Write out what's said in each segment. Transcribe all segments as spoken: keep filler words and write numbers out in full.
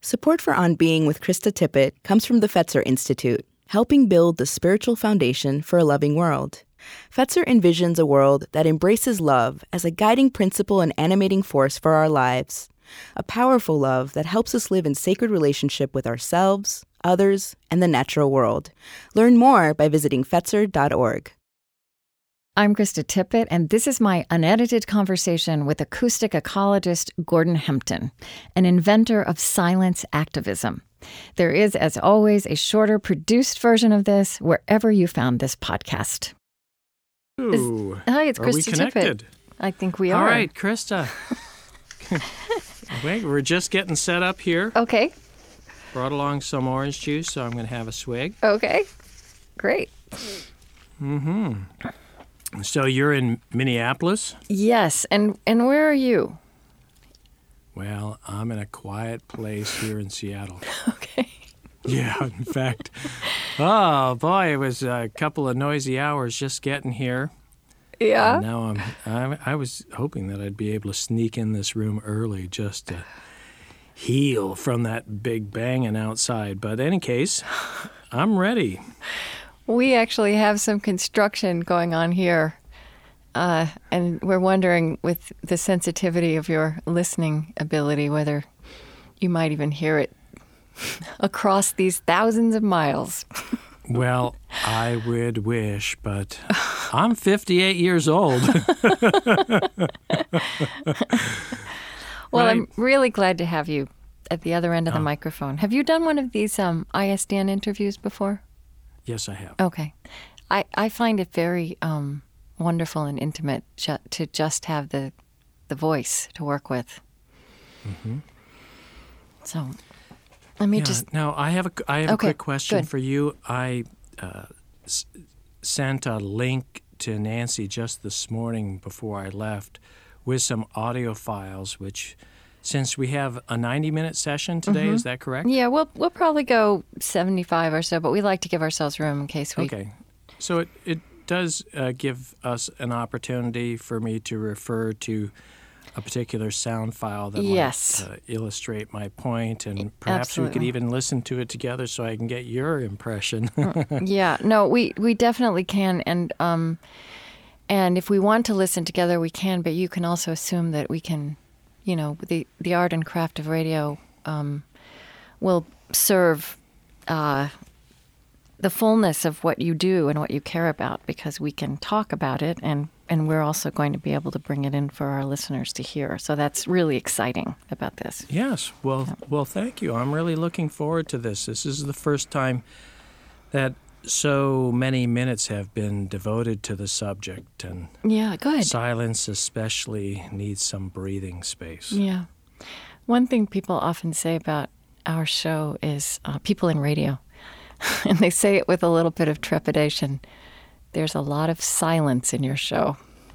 Support for On Being with Krista Tippett comes from the Fetzer Institute, helping build the spiritual foundation for a loving world. Fetzer envisions a world that embraces love as a guiding principle and animating force for our lives. A powerful love that helps us live in sacred relationship with ourselves, others, and the natural world. Learn more by visiting fetzer dot org. I'm Krista Tippett, and this is my unedited conversation with acoustic ecologist Gordon Hempton, an inventor of silence activism. There is, as always, a shorter, produced version of this wherever you found this podcast. Ooh, is, hi, it's are Krista we connected? Tippett. I think we are. All right, Krista. Wait, we're just getting set up here. Okay. Brought along some orange juice, so I'm going to have a swig. Okay. Great. Mm-hmm. So you're in Minneapolis? Yes, and, and where are you? Well, I'm in a quiet place here in Seattle. Okay. Yeah, in fact. Oh, boy, it was a couple of noisy hours just getting here. Yeah? And now I'm, I, I was hoping that I'd be able to sneak in this room early just to heal from that big banging outside. But in any case, I'm ready. We actually have some construction going on here, uh, and we're wondering, with the sensitivity of your listening ability, whether you might even hear it across these thousands of miles. Well, I would wish, but I'm fifty-eight years old. Well, Right. I'm really glad to have you at the other end of the Oh. microphone. Have you done one of these um, I S D N interviews before? Yes, I have. Okay. I, I find it very um, wonderful and intimate ju- to just have the the voice to work with. Mm-hmm. So let me Yeah, just... now, I have a, I have Okay, a quick question good. for you. I uh, s- sent a link to Nancy just this morning before I left with some audio files, which, since we have a ninety-minute session today, Mm-hmm. is that correct? Yeah, we'll we'll probably go seventy-five or so, but we like to give ourselves room in case we... Okay. So it, it does uh, give us an opportunity for me to refer to a particular sound file that Yes. might uh, illustrate my point, and perhaps we could Absolutely. even listen to it together so I can get your impression. Yeah, no, we, we definitely can, and um, and if we want to listen together, we can. But you can also assume that we can, you know, the the art and craft of radio um, will serve uh, the fullness of what you do and what you care about, because we can talk about it, and and we're also going to be able to bring it in for our listeners to hear. So that's really exciting about this. Yes. Well, well, thank you. I'm really looking forward to this. This is the first time that so many minutes have been devoted to the subject, and Yeah, good. silence especially needs some breathing space. Yeah. One thing people often say about our show is uh, people in radio, and they say it with a little bit of trepidation. There's a lot of silence in your show,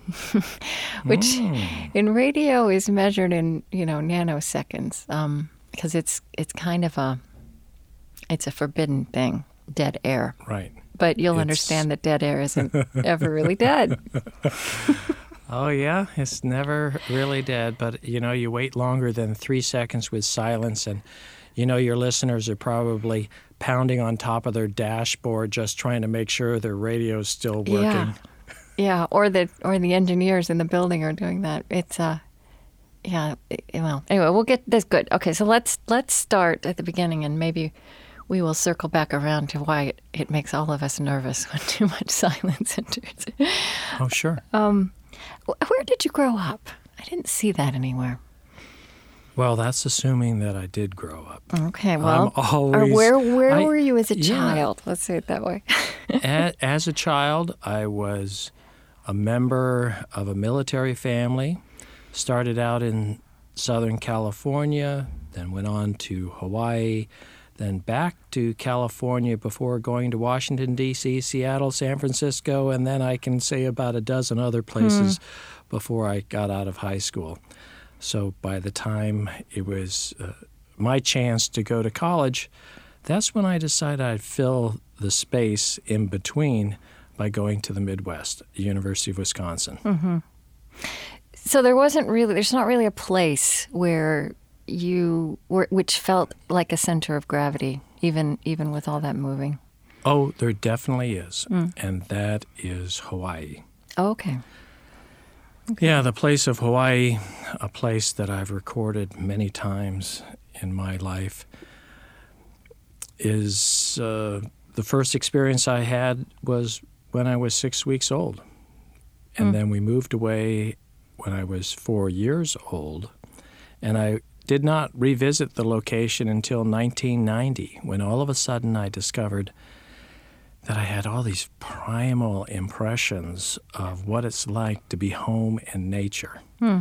which Mm. in radio is measured in, you know, nanoseconds, um, because it's it's kind of a it's a forbidden thing, dead air. Right. But you'll It's- understand that dead air isn't ever really dead. Oh, yeah, it's never really dead, but, you know, you wait longer than three seconds with silence, and, you know, your listeners are probably pounding on top of their dashboard just trying to make sure their radio's still working. Yeah, yeah, or the or the engineers in the building are doing that. It's uh, yeah. it- well, anyway, we'll get this good. Okay, so let's let's start at the beginning, and maybe we will circle back around to why it, it makes all of us nervous when too much silence enters. Oh, sure. Wh- Where did you grow up? I didn't see that anywhere. Well, that's assuming that I did grow up. Okay, well, I'm or always- where where I- were you as a yeah. child? Let's say it that way. A- As a child, I was a member of a military family. Started out in Southern California, then went on to Hawaii, then back to California before going to Washington, D C, Seattle, San Francisco, and then I can say about a dozen other places before I got out of high school. So by the time it was uh, my chance to go to college, that's when I decided I'd fill the space in between by going to the Midwest, University of Wisconsin. So there wasn't really, there's not really a place where you were, which felt like a center of gravity, even even with all that moving? Oh, there definitely is, Mm. and that is Hawaii. Oh, okay. Okay. Yeah, the place of Hawaii, a place that I've recorded many times in my life, is uh, the first experience I had was when I was six weeks old. And Mm. then we moved away when I was four years old. And I did not revisit the location until nineteen ninety, when all of a sudden I discovered that I had all these primal impressions of what it's like to be home in nature. Hmm.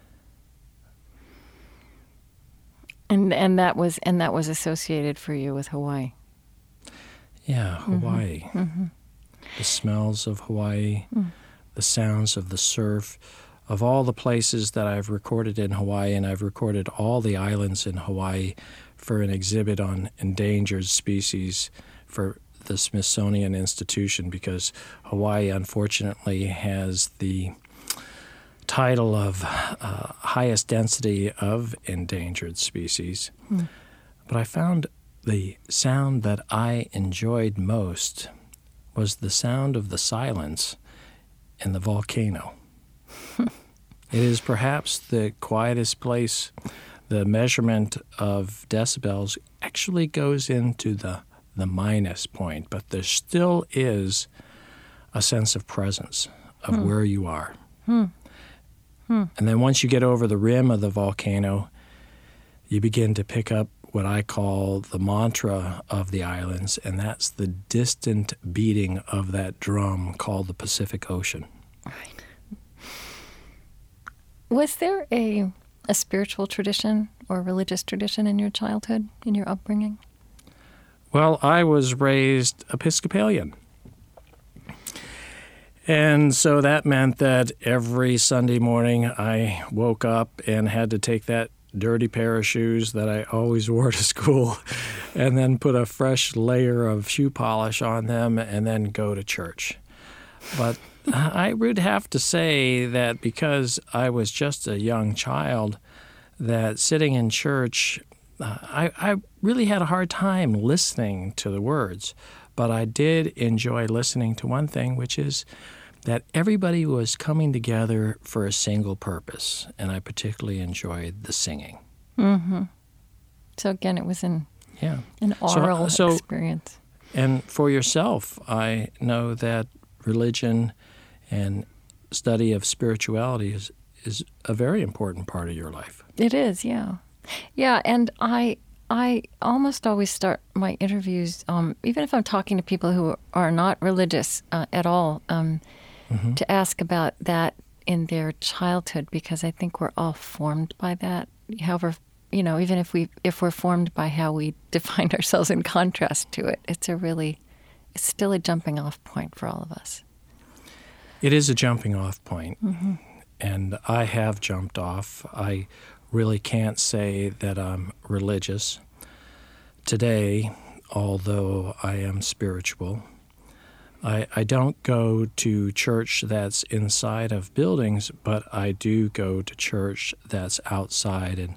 And and that was and that was associated for you with Hawaii. Yeah, Hawaii. Mm-hmm. The smells of Hawaii, Mm. the sounds of the surf, of all the places that I've recorded in Hawaii, and I've recorded all the islands in Hawaii for an exhibit on endangered species for the Smithsonian Institution, because Hawaii, unfortunately, has the title of uh, highest density of endangered species. Mm. But I found the sound that I enjoyed most was the sound of the silence in the volcano. It is perhaps the quietest place. The measurement of decibels actually goes into the, the minus point, but there still is a sense of presence of Hmm. where you are. Hmm. Hmm. And then once you get over the rim of the volcano, you begin to pick up what I call the mantra of the islands, and that's the distant beating of that drum called the Pacific Ocean. Right. Was there a a spiritual tradition or religious tradition in your childhood, in your upbringing? Well, I was raised Episcopalian. And so that meant that every Sunday morning I woke up and had to take that dirty pair of shoes that I always wore to school and then put a fresh layer of shoe polish on them and then go to church. But I would have to say that because I was just a young child, that sitting in church, uh, I, I really had a hard time listening to the words. But I did enjoy listening to one thing, which is that everybody was coming together for a single purpose, and I particularly enjoyed the singing. Mm-hmm. So again, it was an, Yeah. an So- oral so- experience. And for yourself, I know that religion and study of spirituality is, is a very important part of your life. It is, yeah. Yeah, and I I almost always start my interviews, um, even if I'm talking to people who are not religious uh, at all, um, Mm-hmm. to ask about that in their childhood, because I think we're all formed by that. However, you know, even if we if we're formed by how we define ourselves in contrast to it, it's a really it's still a jumping off point for all of us. It is a jumping off point, Mm-hmm. and I have jumped off. I really can't say that I'm religious today, although I am spiritual. I, I don't go to church that's inside of buildings, but I do go to church that's outside. And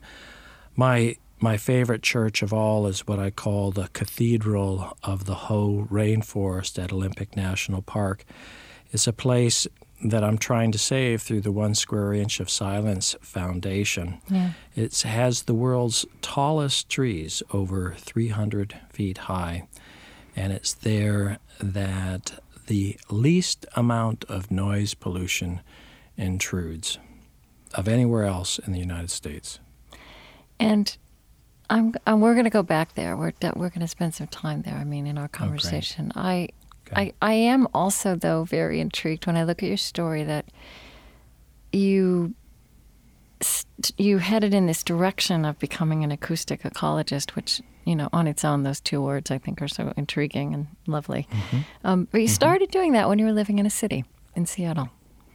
my my favorite church of all is what I call the Cathedral of the Hoh Rainforest at Olympic National Park. It's a place that I'm trying to save through the One Square Inch of Silence Foundation. Yeah. It has the world's tallest trees, over three hundred feet high, and it's there that the least amount of noise pollution intrudes of anywhere else in the United States. And I'm, I'm we're going to go back there. We're de- we're going to spend some time there. I mean, in our great. conversation, I, Okay. I I am also though very intrigued when I look at your story that you st- you headed in this direction of becoming an acoustic ecologist, which, you know, on its own, those two words I think are so intriguing and lovely. Mm-hmm. Um, but you started doing that when you were living in a city in Seattle.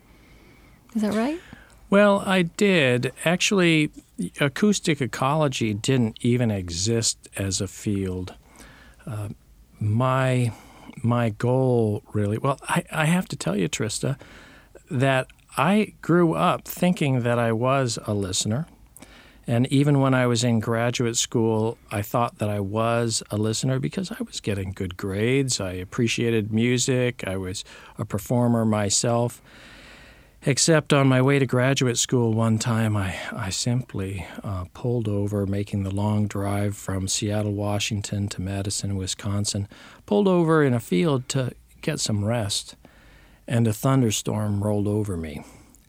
Is that right? Well, I did. Actually, acoustic ecology didn't even exist as a field. Uh, my my goal really, well, I, I have to tell you, Trista, that I grew up thinking that I was a listener, And even when I was in graduate school, I thought that I was a listener because I was getting good grades. I appreciated music. I was a performer myself. Except on my way to graduate school one time, I, I simply uh, pulled over, making the long drive from Seattle, Washington to Madison, Wisconsin, pulled over in a field to get some rest, and a thunderstorm rolled over me.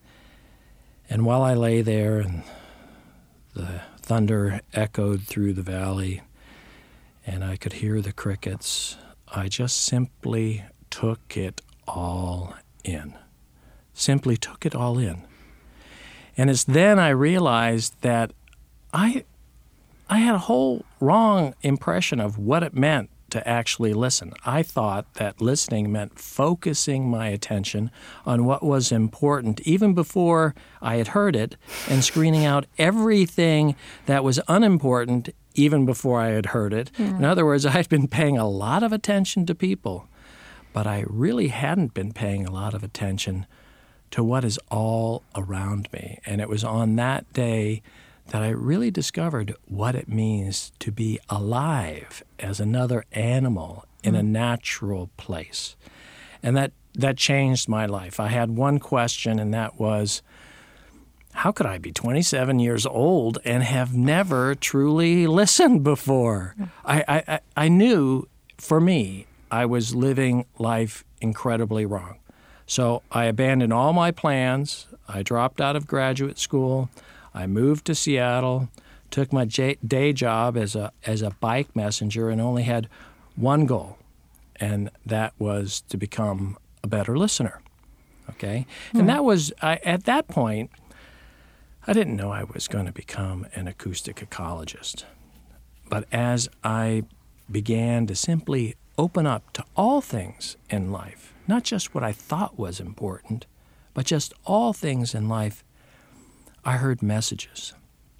And while I lay there and the thunder echoed through the valley, and I could hear the crickets, I just simply took it all in. Simply took it all in. And it's then I realized that I, I had a whole wrong impression of what it meant to actually listen. I thought that listening meant focusing my attention on what was important, even before I had heard it, and screening out everything that was unimportant, even before I had heard it. Mm. In other words, I'd been paying a lot of attention to people, but I really hadn't been paying a lot of attention to what is all around me. And it was on that day that I really discovered what it means to be alive as another animal in mm. a natural place. And that, that changed my life. I had one question, and that was, how could I be twenty-seven years old and have never truly listened before? Mm. I, I, I knew, for me, I was living life incredibly wrong. So I abandoned all my plans. I dropped out of graduate school. I moved to Seattle, took my j- day job as a as a bike messenger, and only had one goal, and that was to become a better listener. Okay? Mm. And that was, I, at that point, I didn't know I was going to become an acoustic ecologist. But as I began to simply open up to all things in life, not just what I thought was important, but just all things in life, I heard messages.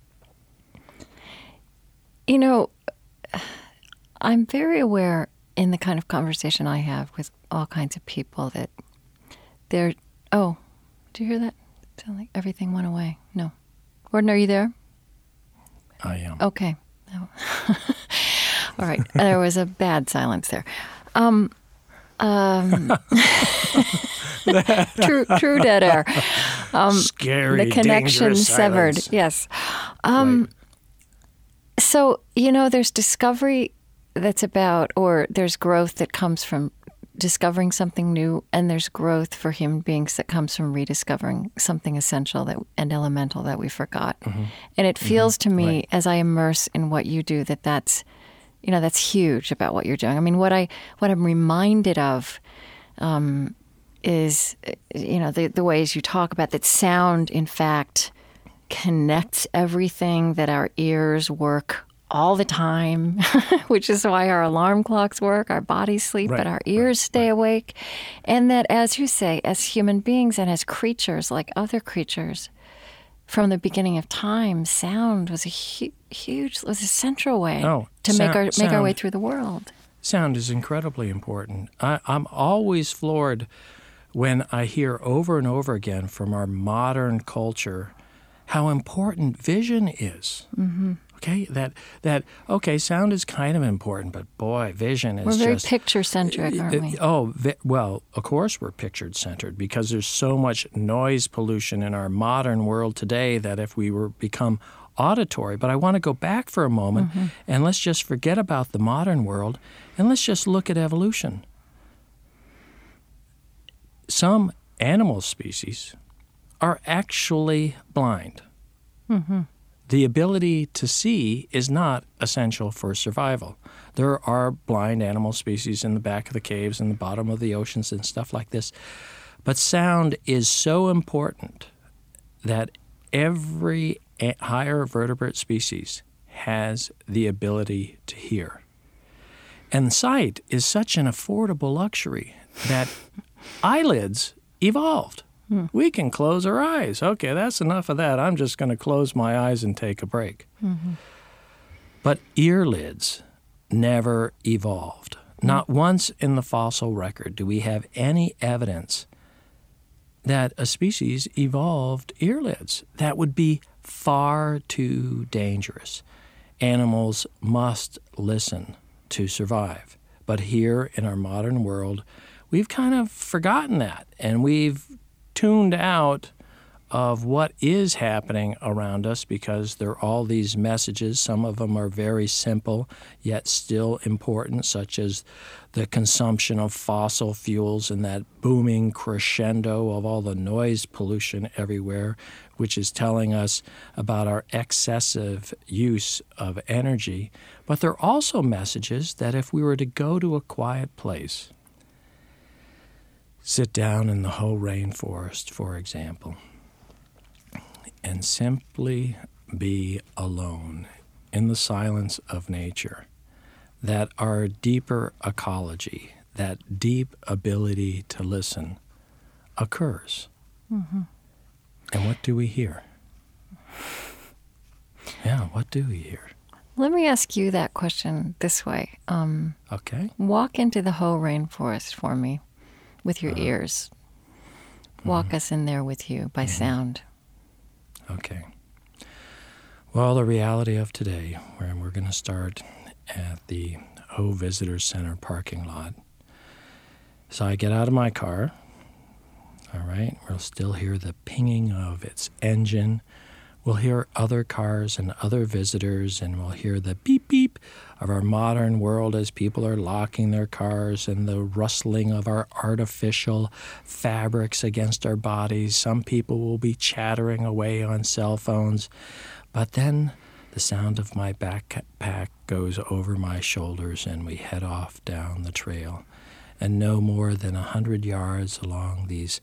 You know, I'm very aware in the kind of conversation I have with all kinds of people that they're, oh, do you hear that? It sounded like everything went away. No. Gordon, are you there? I am. Okay. No. All right. There was a bad silence there. Um, um, true, true dead air. Um, Scary, the connection severed. Silence. Yes. Um, right. So, you know, there's discovery that's about, or there's growth that comes from discovering something new, and there's growth for human beings that comes from rediscovering something essential that and elemental that we forgot. Mm-hmm. And it feels mm-hmm. to me, right. as I immerse in what you do, that that's, you know, that's huge about what you're doing. I mean, what I what I'm reminded of um, is, you know, the the ways you talk about that sound, in fact, connects everything, that our ears work all the time, which is why our alarm clocks work, our bodies sleep, right, but our ears right, stay right. awake. And that, as you say, as human beings and as creatures like other creatures, from the beginning of time, sound was a hu- huge, was a central way oh, to sound, make our sound, make our way through the world. Sound is incredibly important. I, I'm always floored when I hear over and over again from our modern culture how important vision is. Mm-hmm. Okay, that that okay, sound is kind of important, but boy, vision is we're very just picture-centric, aren't we? Oh, vi- well, of course we're picture-centered because there's so much noise pollution in our modern world today that if we were become auditory. But I want to go back for a moment mm-hmm. and let's just forget about the modern world and let's just look at evolution. Some animal species are actually blind. Mm-hmm. The ability to see is not essential for survival. There are blind animal species in the back of the caves and the bottom of the oceans and stuff like this. But sound is so important that every higher vertebrate species has the ability to hear. And sight is such an affordable luxury that eyelids evolved. Hmm. We can close our eyes. Okay, that's enough of that. I'm just going to close my eyes and take a break. Mm-hmm. But earlids never evolved. Mm-hmm. Not once in the fossil record do we have any evidence that a species evolved earlids. That would be far too dangerous. Animals must listen to survive. But here in our modern world, we've kind of forgotten that, and we've tuned out of what is happening around us because there are all these messages. Some of them are very simple, yet still important, such as the consumption of fossil fuels and that booming crescendo of all the noise pollution everywhere, which is telling us about our excessive use of energy. But there are also messages that if we were to go to a quiet place, sit down in the Hoh rainforest, for example, and simply be alone in the silence of nature, that our deeper ecology, that deep ability to listen, occurs. Mm-hmm. And what do we hear? Yeah, what do we hear? Let me ask you that question this way. Um, okay. Walk into the Hoh rainforest for me with your uh, ears. Walk mm-hmm. us in there with you by mm-hmm. sound. Okay. Well, the reality of today, where we're going to start at the Hoh Visitor Center parking lot. So I get out of my car, all right? We'll still hear the pinging of its engine. We'll hear other cars and other visitors, and we'll hear the beep beep of our modern world as people are locking their cars and the rustling of our artificial fabrics against our bodies. Some people will be chattering away on cell phones. But then the sound of my backpack goes over my shoulders and we head off down the trail. And no more than a hundred yards along these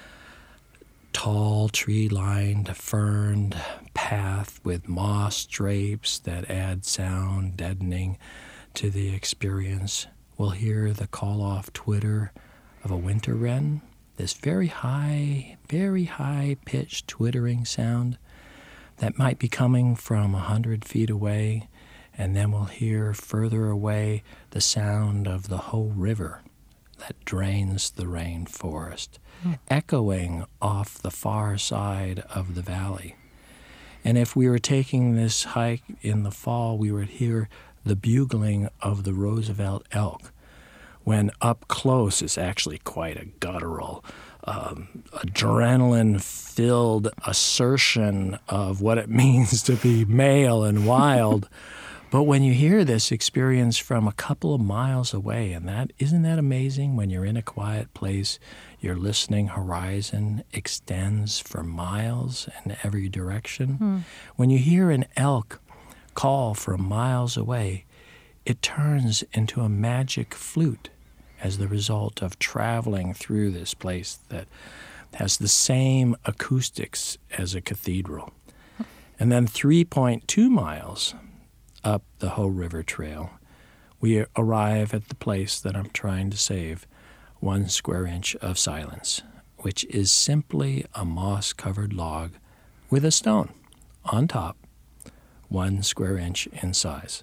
tall, tree-lined, ferned path with moss drapes that add sound deadening to the experience. We'll hear the call-off twitter of a winter wren, this very high, very high-pitched twittering sound that might be coming from a hundred feet away, and then we'll hear further away the sound of the Hoh River that drains the rainforest, mm. echoing off the far side of the valley. And if we were taking this hike in the fall, we would hear the bugling of the Roosevelt elk, when up close is actually quite a guttural, um, adrenaline-filled assertion of what it means to be male and wild. But when you hear this experience from a couple of miles away, and that isn't that amazing? When you're in a quiet place, your listening horizon extends for miles in every direction. Hmm. When you hear an elk call from miles away, it turns into a magic flute as the result of traveling through this place that has the same acoustics as a cathedral. And then three point two miles up the Hoh River Trail, we arrive at the place that I'm trying to save, one square inch of silence, which is simply a moss-covered log with a stone on top, one square inch in size.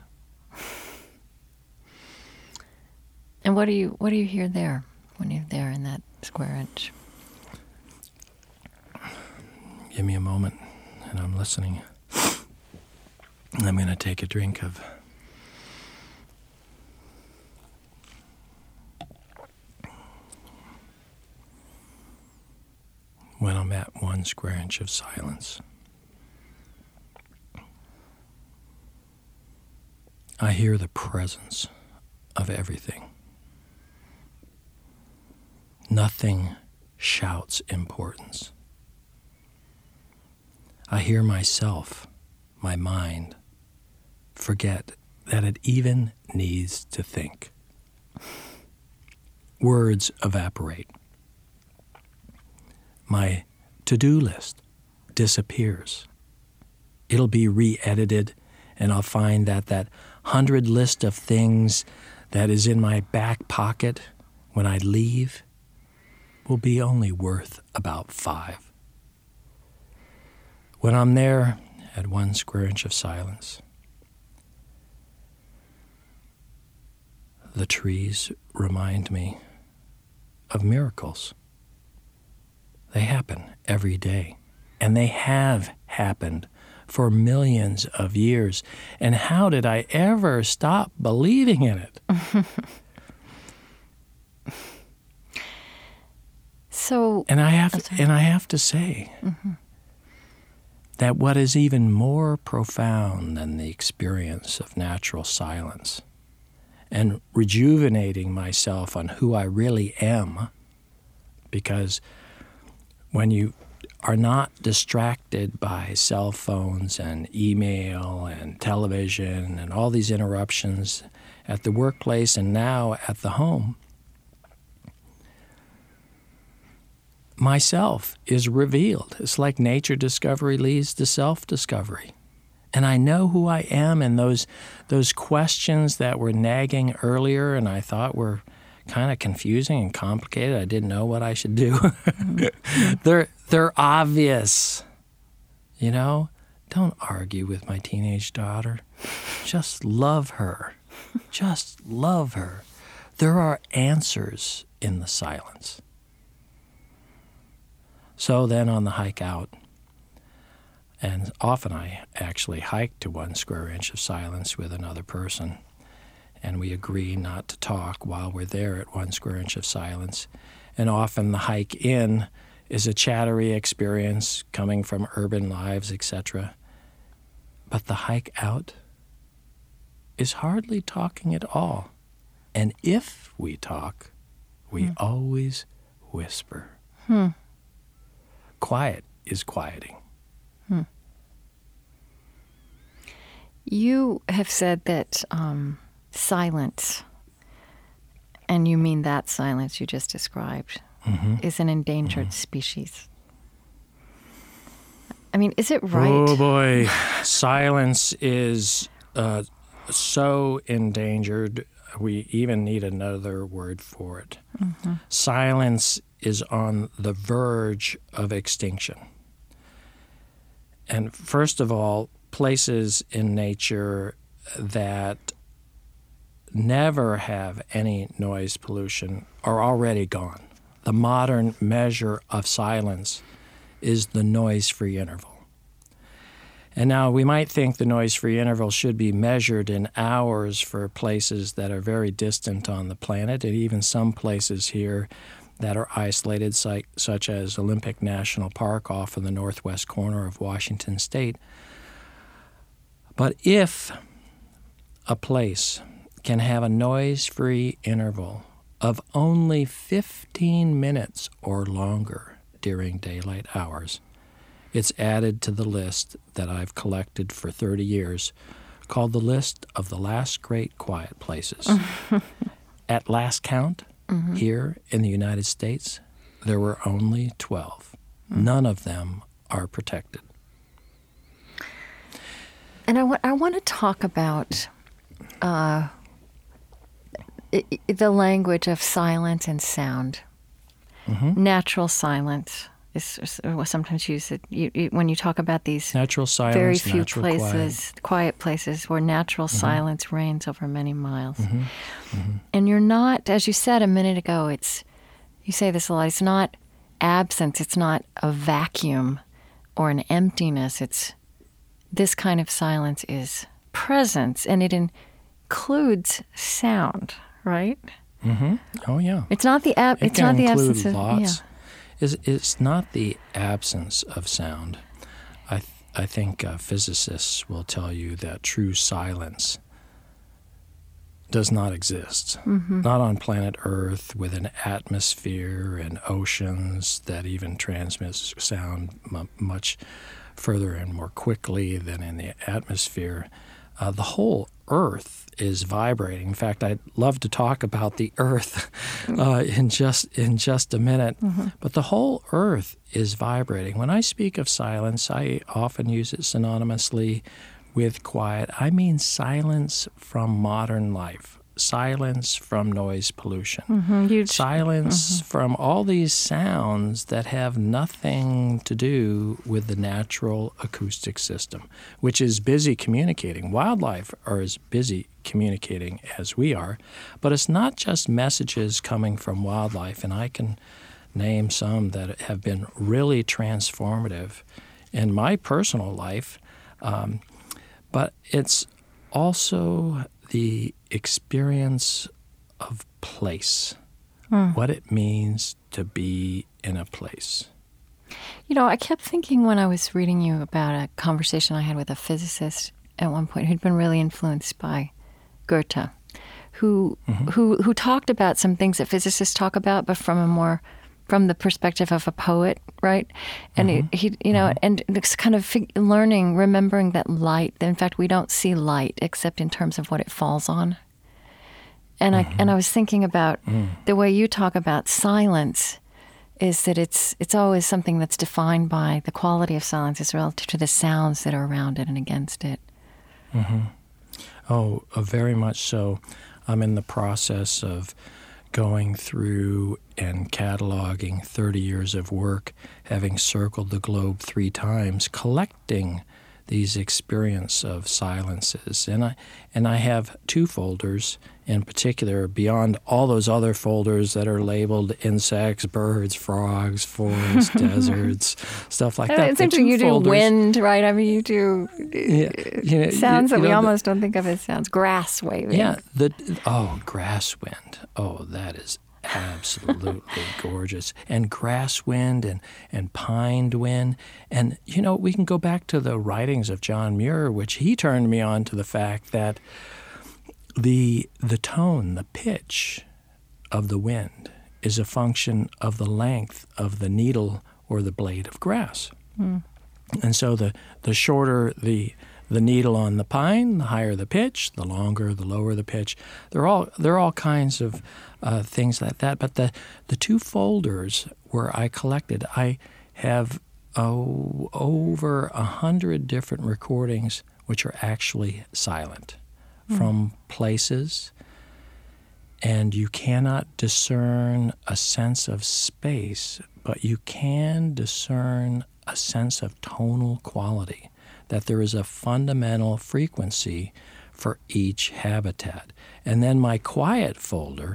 And what do you what do you hear there when you're there in that square inch? Give me a moment, and I'm listening. I'm going to take a drink of when I'm at one square inch of silence. I hear the presence of everything. Nothing shouts importance. I hear myself, my mind, forget that it even needs to think. Words evaporate. My to-do list disappears. It'll be re-edited, and I'll find that that hundred list of things that is in my back pocket when I leave will be only worth about five. When I'm there at one square inch of silence, the trees remind me of miracles. They happen every day, and they have happened for millions of years. And how did I ever stop believing in it? So, and I have to, and I have to say mm-hmm. that what is even more profound than the experience of natural silence and rejuvenating myself on who I really am, because when you are not distracted by cell phones and email and television and all these interruptions at the workplace and now at the home, myself is revealed. It's like nature discovery leads to self-discovery. And I know who I am, and those those questions that were nagging earlier and I thought were kind of confusing and complicated, I didn't know what I should do. Mm-hmm. they're they're obvious. You know, don't argue with my teenage daughter. Just love her. Just love her. There are answers in the silence. So then on the hike out, and often I actually hike to one square inch of silence with another person, and we agree not to talk while we're there at one square inch of silence. And often the hike in is a chattery experience coming from urban lives, et cetera. But the hike out is hardly talking at all. And if we talk, we hmm. always whisper. Hmm. Quiet is quieting. Hmm. You have said that um, silence, and you mean that silence you just described, mm-hmm. is an endangered mm-hmm. species. I mean, is it right? Oh, boy. Silence is uh, so endangered, we even need another word for it. Mm-hmm. Silence is on the verge of extinction. And first of all, places in nature that never have any noise pollution are already gone. The modern measure of silence is the noise-free interval. And now we might think the noise-free interval should be measured in hours for places that are very distant on the planet, and even some places here that are isolated, such as Olympic National Park off in the northwest corner of Washington State. But if a place can have a noise-free interval of only fifteen minutes or longer during daylight hours, it's added to the list that I've collected for thirty years called the List of the Last Great Quiet Places. At last count, mm-hmm. here in the United States, there were only twelve. Mm-hmm. None of them are protected. And I, w- I want to talk about uh, I- the language of silence and sound. Mm-hmm. Natural silence is sometimes used you, you, when you talk about these natural silence, very few natural places, quiet. quiet places where natural mm-hmm. silence reigns over many miles. Mm-hmm. Mm-hmm. And you're not, as you said a minute ago, it's you say this a lot, it's not absence, it's not a vacuum or an emptiness. It's this kind of silence is presence, and it includes sound, right? Mm-hmm. Oh yeah. It's not the ab- it it's not the absence of lots. Yeah. It's, it's not the absence of sound. I th- I think uh, physicists will tell you that true silence does not exist. Mm-hmm. Not on planet Earth with an atmosphere and oceans that even transmit sound m- much further and more quickly than in the atmosphere. Uh, the whole Earth is vibrating. In fact, I'd love to talk about the Earth uh, in just in just a minute. Mm-hmm. But the whole Earth is vibrating. When I speak of silence, I often use it synonymously with quiet. I mean silence from modern life. Silence from noise pollution. Mm-hmm, huge. Silence mm-hmm. from all these sounds that have nothing to do with the natural acoustic system, which is busy communicating. Wildlife are as busy communicating as we are, but it's not just messages coming from wildlife, and I can name some that have been really transformative in my personal life. Um, but it's also the experience of place, mm. what it means to be in a place. You know, I kept thinking when I was reading you about a conversation I had with a physicist at one point who'd been really influenced by Goethe, who mm-hmm. who who talked about some things that physicists talk about, but from a more from the perspective of a poet, right? And mm-hmm. he, he, you know, mm-hmm. and it's kind of fig- learning, remembering that light. In fact, we don't see light except in terms of what it falls on. And mm-hmm. I and I was thinking about mm. the way you talk about silence. Is that it's it's always something that's defined by the quality of silence is relative to the sounds that are around it and against it. Mm-hmm. Oh, uh, very much so. I'm in the process of going through and cataloging thirty years of work, having circled the globe three times, collecting these experience of silences. And I and I have two folders in particular, beyond all those other folders that are labeled insects, birds, frogs, forests, deserts, stuff like that. It's interesting you do folders, wind, right? I mean, you do yeah, you know, sounds you, you that we know, almost the, don't think of as sounds. Grass waving. Yeah. The oh, grass wind. Oh, that is absolutely gorgeous. And grass wind and, and pine wind. And, you know, we can go back to the writings of John Muir, which he turned me on to the fact that the the tone, the pitch of the wind is a function of the length of the needle or the blade of grass. Mm. And so the, the shorter the the needle on the pine, the higher the pitch, the longer, the lower the pitch. They're all they're all kinds of uh, things like that. But the, the two folders where I collected, I have oh, over a hundred different recordings which are actually silent mm. from places, and you cannot discern a sense of space, but you can discern a sense of tonal quality, that there is a fundamental frequency for each habitat. And then my quiet folder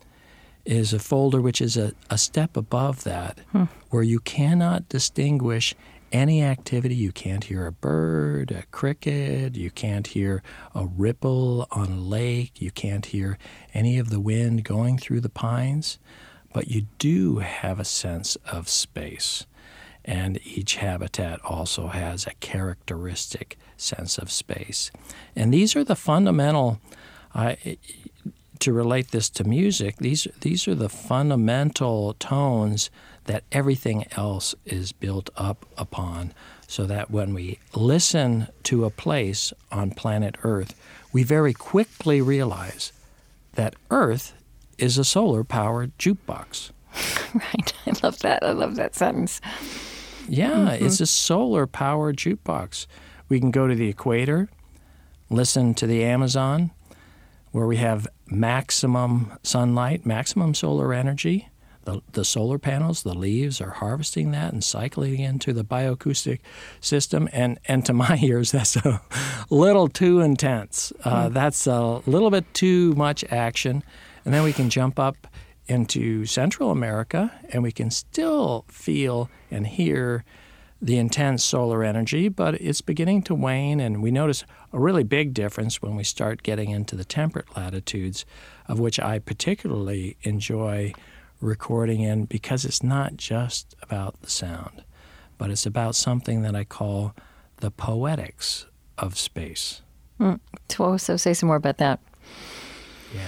is a folder which is a, a step above that, hmm. where you cannot distinguish any activity. You can't hear a bird, a cricket, you can't hear a ripple on a lake, you can't hear any of the wind going through the pines, but you do have a sense of space. And each habitat also has a characteristic sense of space. And these are the fundamental, uh, to relate this to music, these, these are the fundamental tones that everything else is built up upon, so that when we listen to a place on planet Earth, we very quickly realize that Earth is a solar-powered jukebox. Right. I love that. I love that sentence. Yeah, mm-hmm. It's a solar-powered jukebox. We can go to the equator, listen to the Amazon, where we have maximum sunlight, maximum solar energy. The, the solar panels, the leaves are harvesting that and cycling into the bioacoustic system. And, and to my ears, that's a little too intense. Uh, mm. That's a little bit too much action. And then we can jump up into Central America, and we can still feel and hear the intense solar energy, but it's beginning to wane, and we notice a really big difference when we start getting into the temperate latitudes, of which I particularly enjoy recording in, because it's not just about the sound, but it's about something that I call the poetics of space. Mm. So, so say some more about that. Yeah.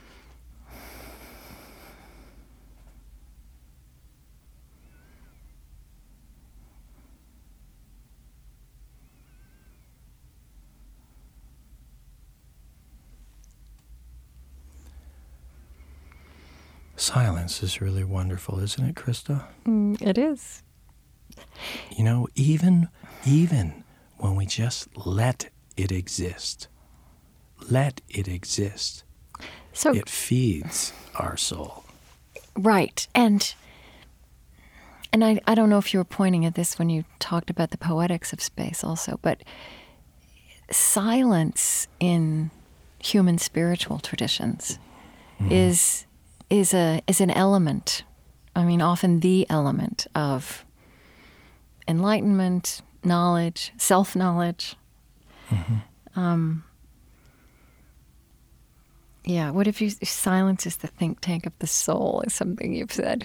Silence is really wonderful, isn't it, Krista? Mm, it is. You know, even even when we just let it exist, let it exist, so, it feeds our soul. Right. And and I, I don't know if you were pointing at this when you talked about the poetics of space also, but silence in human spiritual traditions mm. is... is a is an element, I mean, often the element of enlightenment, knowledge, self-knowledge, Mm-hmm. Um, yeah, what if you silence is the think tank of the soul is something you've said.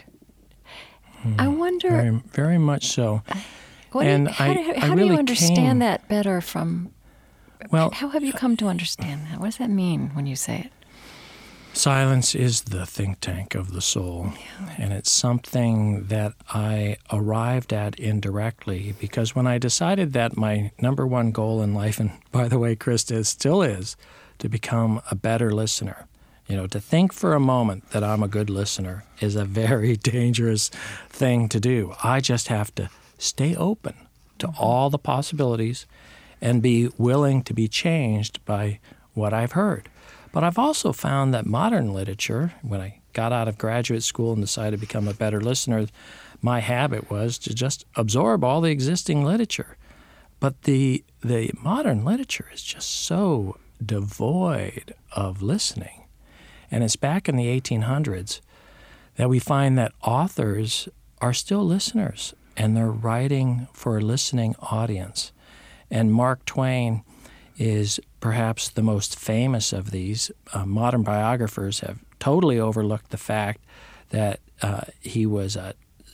Mm, I wonder... Very, very much so. What and do you, how I, do, how I do really you understand came, that better from... Well, how have you come to understand that? What does that mean when you say it? Silence is the think tank of the soul, yeah. And it's something that I arrived at indirectly because when I decided that my number one goal in life, and by the way, Krista, it still is, to become a better listener. You know, to think for a moment that I'm a good listener is a very dangerous thing to do. I just have to stay open to mm-hmm. all the possibilities and be willing to be changed by what I've heard. But I've also found that modern literature, when I got out of graduate school and decided to become a better listener, my habit was to just absorb all the existing literature. But the the modern literature is just so devoid of listening. And it's back in the eighteen hundreds that we find that authors are still listeners, and they're writing for a listening audience. And Mark Twain is perhaps the most famous of these. Uh, modern biographers have totally overlooked the fact that uh, he was a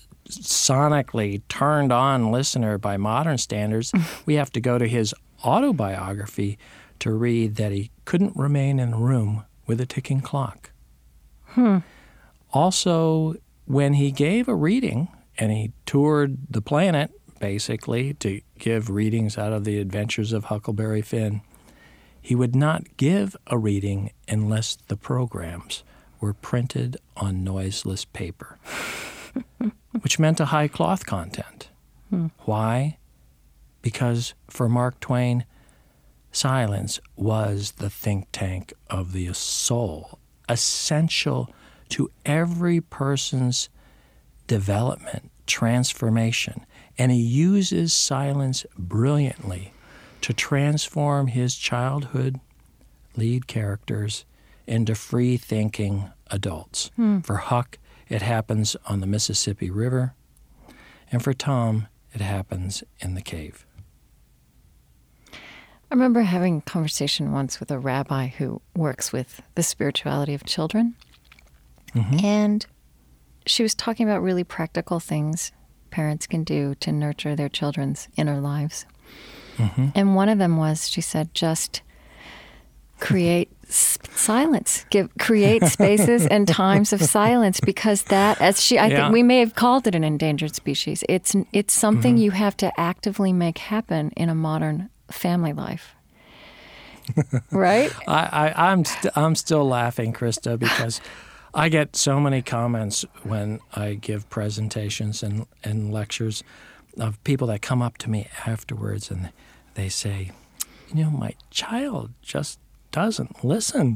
sonically turned-on listener by modern standards. We have to go to his autobiography to read that he couldn't remain in a room with a ticking clock. Hmm. Also, when he gave a reading, and he toured the planet, basically, to give readings out of the Adventures of Huckleberry Finn, he would not give a reading unless the programs were printed on noiseless paper, which meant a high cloth content. Hmm. Why? Because for Mark Twain, silence was the think tank of the soul, essential to every person's development, transformation. And he uses silence brilliantly to transform his childhood lead characters into free-thinking adults. Hmm. For Huck, it happens on the Mississippi River, and for Tom, it happens in the cave. I remember having a conversation once with a rabbi who works with the spirituality of children, mm-hmm. and she was talking about really practical things parents can do to nurture their children's inner lives. Mm-hmm. And one of them was, she said, just create s- silence, give create spaces and times of silence, because that, as she, I yeah. think we may have called it an endangered species. It's it's something mm-hmm. you have to actively make happen in a modern family life. Right? I, I, I'm st- I'm still laughing, Krista, because I get so many comments when I give presentations and, and lectures of people that come up to me afterwards and they say, you know, my child just doesn't listen.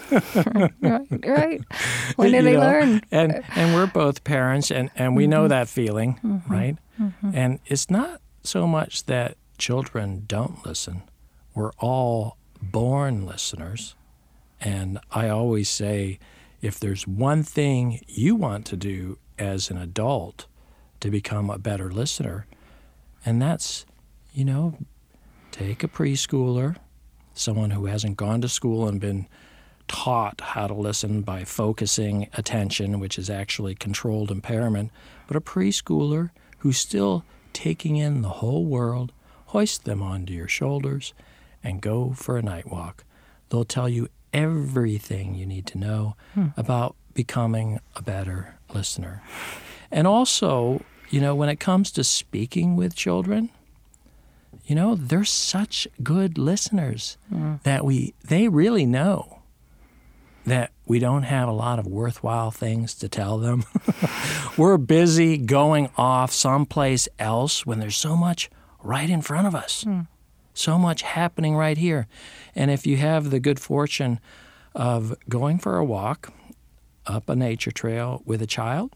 right, right. When did they know? learn? And and we're both parents, and, and we mm-hmm. know that feeling, mm-hmm. right? Mm-hmm. And it's not so much that children don't listen. We're all born listeners. And I always say, if there's one thing you want to do as an adult to become a better listener, and that's, you know, take a preschooler, someone who hasn't gone to school and been taught how to listen by focusing attention, which is actually controlled impairment, but a preschooler who's still taking in the whole world, hoist them onto your shoulders and go for a night walk. They'll tell you everything you need to know hmm. about becoming a better listener. And also, you know, when it comes to speaking with children, you know, they're such good listeners mm. that we they really know that we don't have a lot of worthwhile things to tell them. We're busy going off someplace else when there's so much right in front of us. Mm. So much happening right here. And if you have the good fortune of going for a walk up a nature trail with a child,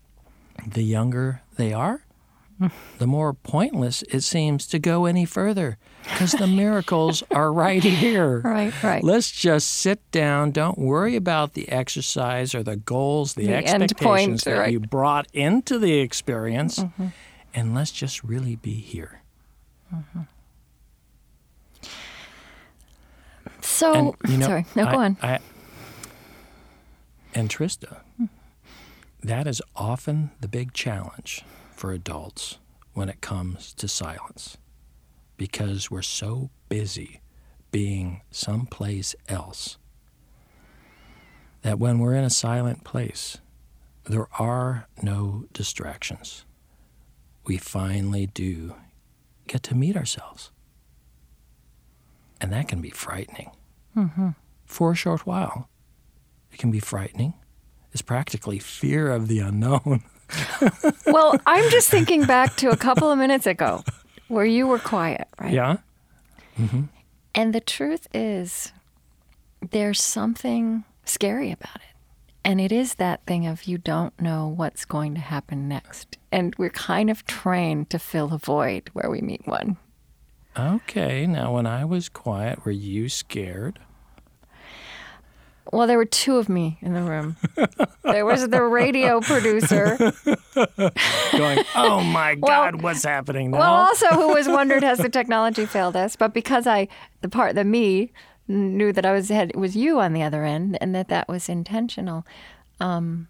the younger they are, the more pointless it seems to go any further, because the miracles are right here. Right, right. Let's just sit down. Don't worry about the exercise or the goals, the, the expectations point, that right. you brought into the experience, mm-hmm. and let's just really be here. Mm-hmm. So, And, you know, sorry, no, I, go on. I, and Trista, that is often the big challenge for adults when it comes to silence, because we're so busy being someplace else that when we're in a silent place, there are no distractions. We finally do get to meet ourselves. And that can be frightening. Mm-hmm. For a short while, it can be frightening. It's practically fear of the unknown. Well, I'm just thinking back to a couple of minutes ago where you were quiet, right? Yeah. Mm-hmm. And the truth is, there's something scary about it. And it is that thing of you don't know what's going to happen next. And we're kind of trained to fill a void where we meet one. Okay, now when I was quiet, were you scared? Well, there were two of me in the room. There was the radio producer. Going, oh my Well- God, what's happening now? Well, also who was wondered, has the technology failed us? But because I, the part, the me, knew that I was had it was you on the other end, and that that was intentional. Um,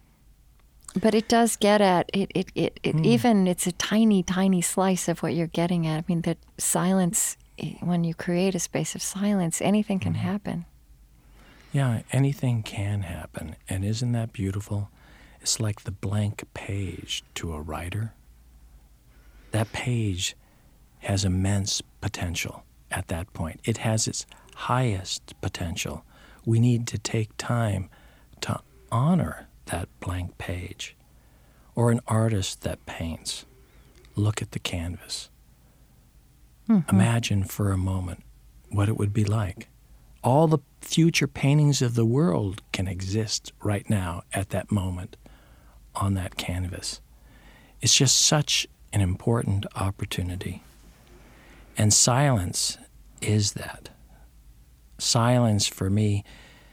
but it does get at it. It it, it Mm. even it's a tiny, tiny slice of what you're getting at. I mean, that silence. When you create a space of silence, anything can Mm-hmm. happen. Yeah, anything can happen. And isn't that beautiful? It's like the blank page to a writer. That page has immense potential at that point. It has its highest potential. We need to take time to honor that blank page. Or an artist that paints. Look at the canvas. Mm-hmm. Imagine for a moment what it would be like. All the future paintings of the world can exist right now at that moment on that canvas. It's just such an important opportunity. And silence is that. Silence for me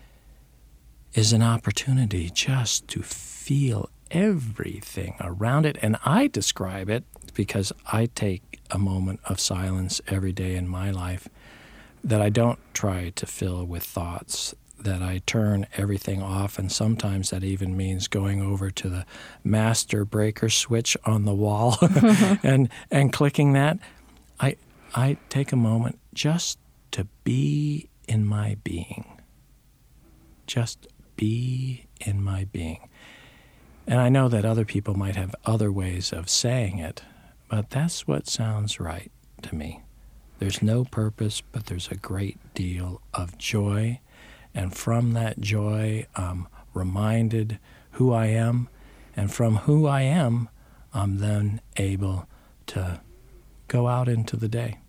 is an opportunity just to feel everything around it. And I describe it because I take a moment of silence every day in my life that I don't try to fill with thoughts, that I turn everything off, and sometimes that even means going over to the master breaker switch on the wall and and clicking that. I I take a moment just to be in my being. Just be in my being. And I know that other people might have other ways of saying it, but that's what sounds right to me. There's no purpose, but there's a great deal of joy. And from that joy, I'm reminded who I am. And from who I am, I'm then able to go out into the day.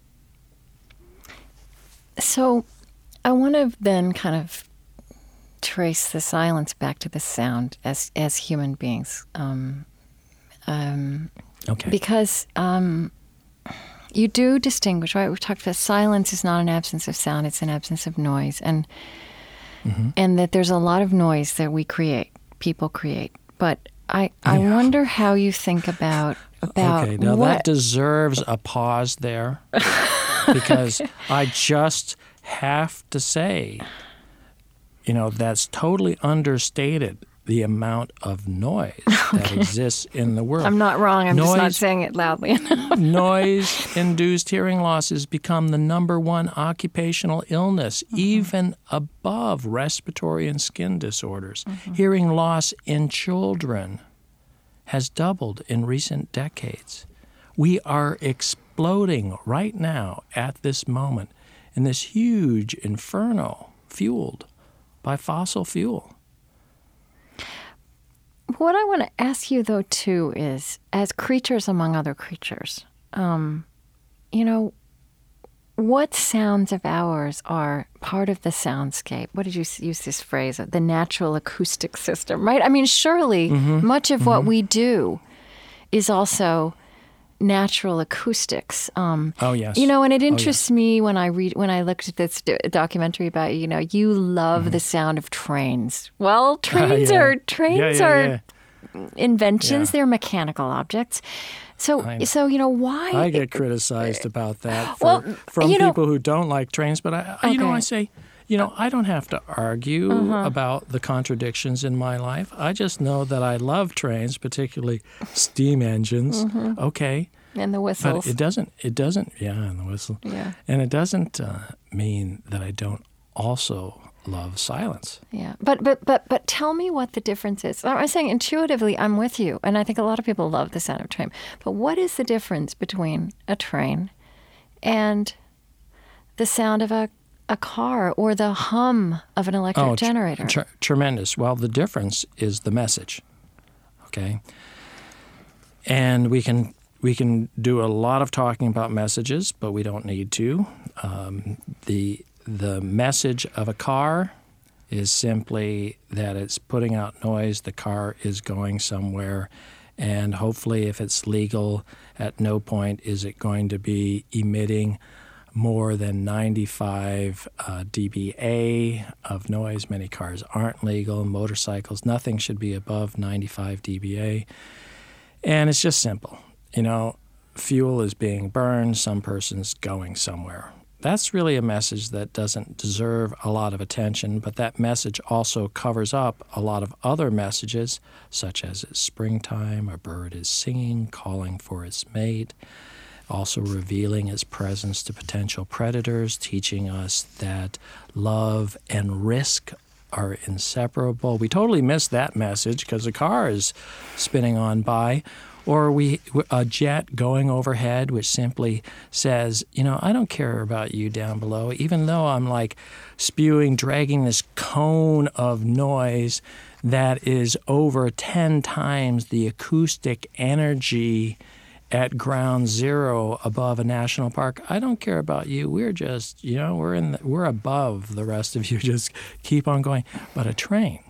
So I want to then kind of trace the silence back to the sound as as human beings. Um, um, Okay. because um, you do distinguish, right? We've talked about silence is not an absence of sound, it's an absence of noise. And Mm-hmm. and that there's a lot of noise that we create, people create. But I, I Yeah. wonder how you think about about Okay, now what that deserves a pause there because I just have to say, you know, that's totally understated, the amount of noise that exists in the world. I'm not wrong. I'm just not Noise- saying it loudly enough. Noise-induced hearing loss has become the number one occupational illness, Mm-hmm. even above respiratory and skin disorders. Mm-hmm. Hearing loss in children has doubled in recent decades. We are exploding right now at this moment in this huge inferno fueled by fossil fuel. What I want to ask you, though, too, is as creatures among other creatures, um, you know, what sounds of ours are part of the soundscape? What did you s- use this phrase? The natural acoustic system, right? I mean, surely Mm-hmm. much of what we do is also natural acoustics. Um, Oh, yes. You know, and it Oh, interests me when I read, when I looked at this do- documentary about, you know, you love the sound of trains. Well, trains Mm-hmm. Yeah. are, trains Yeah, yeah, are yeah. inventions. Yeah. They're mechanical objects. So, I- so you know, why... I get criticized about that for, Well, from you know- people who don't like trains, but I, I- you know, Okay. I say, you know, I don't have to argue Uh-huh. about the contradictions in my life. I just know that I love trains, particularly steam engines. Okay, And the but whistles. it doesn't. It doesn't. Yeah, and the whistle. Yeah. And it doesn't uh, mean that I don't also love silence. Yeah, but but but but tell me what the difference is. I'm saying intuitively, I'm with you, and I think a lot of people love the sound of train. But what is the difference between a train and the sound of a a car or the hum of an electric Oh, tr- generator? tr- tremendous. Well, the difference is the message. Okay, and we can we can do a lot of talking about messages, but we don't need to. Um, the The message of a car is simply that it's putting out noise, the car is going somewhere, and hopefully if it's legal, at no point is it going to be emitting more than ninety-five uh, dBA of noise. Many cars aren't legal, motorcycles, nothing should be above ninety-five dBA. And it's just simple. You know, fuel is being burned, some person's going somewhere. That's really a message that doesn't deserve a lot of attention, but that message also covers up a lot of other messages, such as it's springtime, a bird is singing, calling for its mate, also revealing its presence to potential predators, teaching us that love and risk are inseparable. We totally miss that message because the car is spinning on by. Or we a jet going overhead, which simply says, you know, I don't care about you down below, even though I'm like spewing, dragging this cone of noise that is over ten times the acoustic energy at ground zero above a national park. I don't care about you. We're just, you know, we're in, the, we're above the rest of you. Just keep on going. But a train.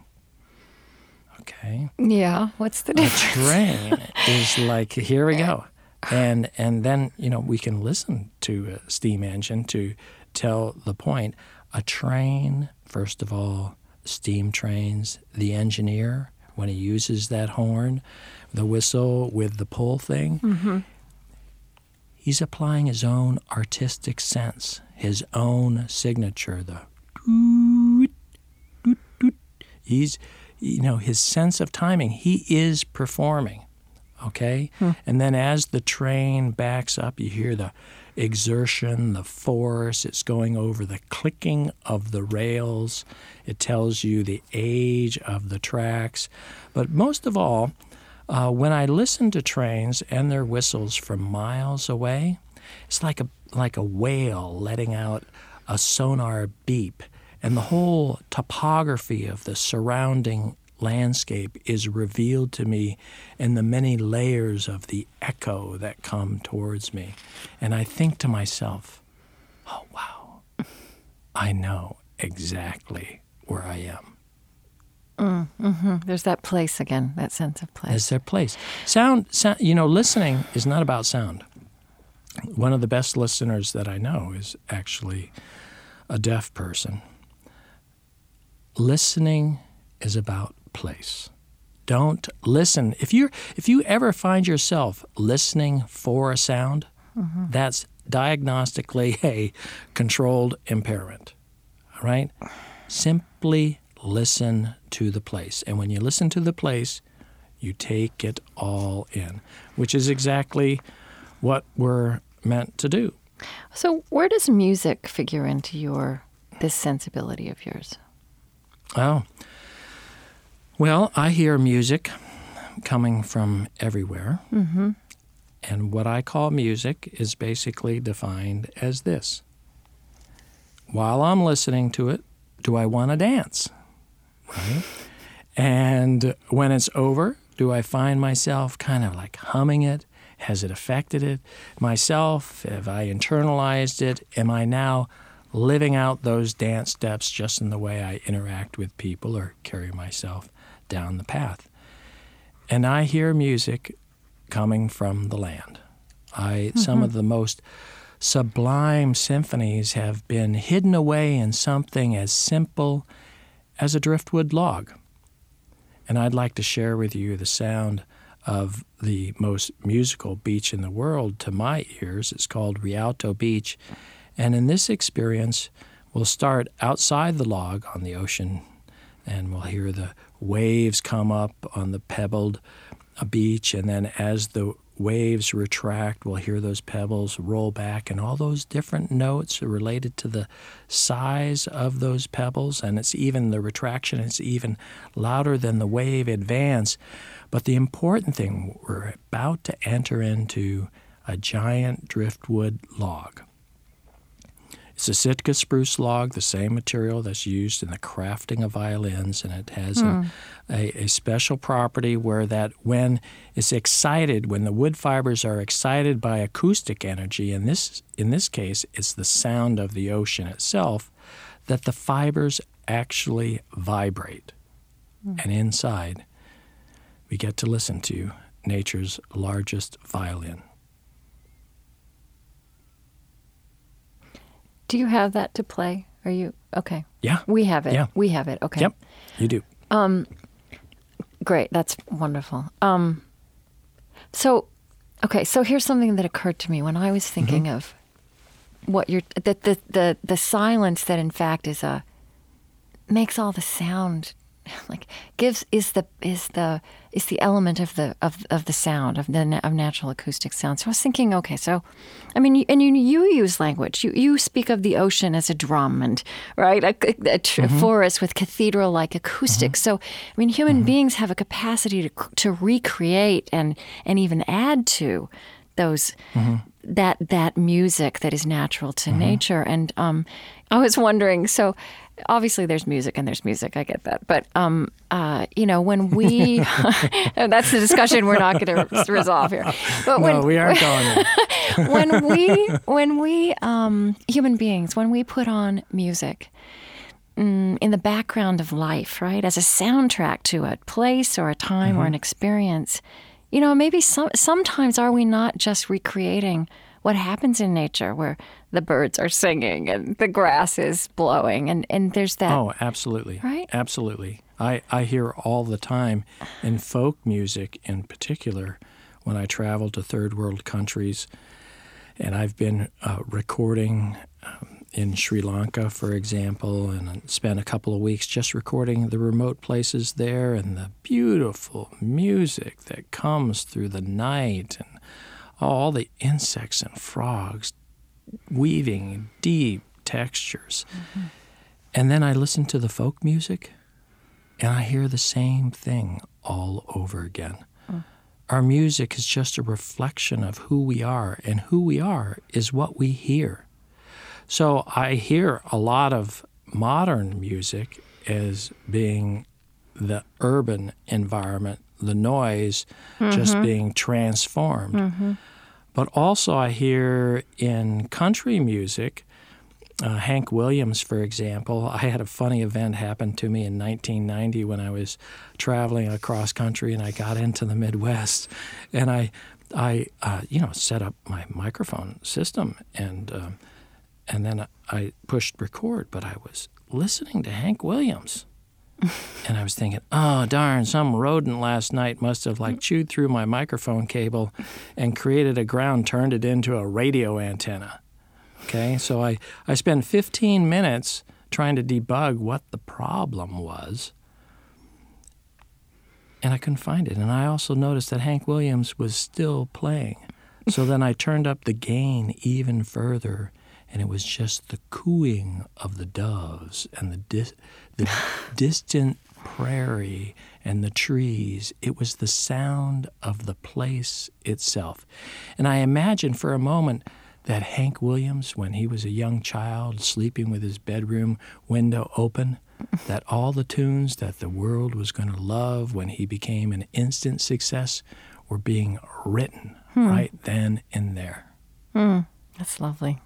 Okay. Yeah, what's the A difference? train is like, here we go. And and then, you know, we can listen to a steam engine to tell the point. A train, first of all, steam trains, the engineer, when he uses that horn, the whistle with the pull thing, Mm-hmm. he's applying his own artistic sense, his own signature, the doot, doot, doot. He's... You know, his sense of timing, he is performing, okay? Hmm. And then as the train backs up, you hear the exertion, the force. It's going over the clicking of the rails. It tells you the age of the tracks. But most of all, uh, when I listen to trains and their whistles from miles away, it's like a like a whale letting out a sonar beep. And the whole topography of the surrounding landscape is revealed to me in the many layers of the echo that come towards me. And I think to myself, oh, wow, I know exactly where I am. Mm, mm-hmm. There's that place again, that sense of place. There's their place. Sound, sound, you know, listening is not about sound. One of the best listeners that I know is actually a deaf person. Listening is about place. Don't listen. If you if you ever find yourself listening for a sound, mm-hmm. that's diagnostically a controlled impairment. All right? Simply listen to the place. And when you listen to the place, you take it all in, which is exactly what we're meant to do. So where does music figure into your this sensibility of yours? Oh, well, I hear music coming from everywhere. Mm-hmm. And what I call music is basically defined as this. While I'm listening to it, do I want to dance? Right? And when it's over, do I find myself kind of like humming it? Has it affected it? Myself, have I internalized it? Am I now living out those dance steps just in the way I interact with people or carry myself down the path? And I hear music coming from the land. I mm-hmm. Some of the most sublime symphonies have been hidden away in something as simple as a driftwood log. And I'd like to share with you the sound of the most musical beach in the world to my ears. It's called Rialto Beach. And in this experience, we'll start outside the log on the ocean, and we'll hear the waves come up on the pebbled beach. And then as the waves retract, we'll hear those pebbles roll back, and all those different notes are related to the size of those pebbles, and it's even the retraction, it's even louder than the wave advance. But the important thing, we're about to enter into a giant driftwood log. It's a Sitka spruce log, the same material that's used in the crafting of violins, and it has Hmm. a, a, a special property where that when it's excited, when the wood fibers are excited by acoustic energy, in this, in this case it's the sound of the ocean itself, that the fibers actually vibrate. Hmm. And inside, we get to listen to nature's largest violin. Do you have that to play? Are you okay? Yeah. We have it. Yeah. We have it. Okay. Yep, you do. Great. That's wonderful. Um, so, okay. So here's something that occurred to me when I was thinking Mm-hmm. of what you're that the, the the silence that in fact is a makes all the sound, like gives is the is the is the element of the of of the sound of the na- of natural acoustic sound. So I was thinking, okay, so I mean, you, and you you use language. You you speak of the ocean as a drum, and right, a, a, a tr- Mm-hmm. forest with cathedral-like acoustics. So I mean, human Mm-hmm. beings have a capacity to to recreate and and even add to those Mm-hmm. that that music that is natural to nature. And um, I was wondering, so obviously there's music and there's music. I get that, but um, uh, you know, when we that's the discussion we're not going to resolve here. But when No, we aren't going there. when we when we um, human beings when we put on music mm, in the background of life, right, as a soundtrack to a place or a time or an experience, you know, maybe some sometimes are we not just recreating what happens in nature where the birds are singing and the grass is blowing and, and there's that. Oh, absolutely. Right? Absolutely. I, I hear all the time in folk music in particular when I travel to third world countries, and I've been uh, recording um, in Sri Lanka, for example, and spent a couple of weeks just recording the remote places there and the beautiful music that comes through the night and all the insects and frogs weaving deep textures. Mm-hmm. And then I listen to the folk music, and I hear the same thing all over again. Mm. Our music is just a reflection of who we are, and who we are is what we hear. So I hear a lot of modern music as being the urban environment, the noise mm-hmm. just being transformed. Mm-hmm. But also I hear in country music, uh, Hank Williams, for example. I had a funny event happen to me in nineteen ninety when I was traveling across country, and I got into the Midwest, and I, I, uh, you know, set up my microphone system, and um, and then I pushed record. But I was listening to Hank Williams. And I was thinking, oh, darn, some rodent last night must have, like, chewed through my microphone cable and created a ground, turned it into a radio antenna. Okay? So I, I spent fifteen minutes trying to debug what the problem was, and I couldn't find it. And I also noticed that Hank Williams was still playing. So then I turned up the gain even further, and it was just the cooing of the doves and the dis- the distant prairie and the trees. It was the sound of the place itself. And I imagine for a moment that Hank Williams, when he was a young child sleeping with his bedroom window open, that all the tunes that the world was going to love when he became an instant success were being written hmm. right then and there. Hmm. That's lovely.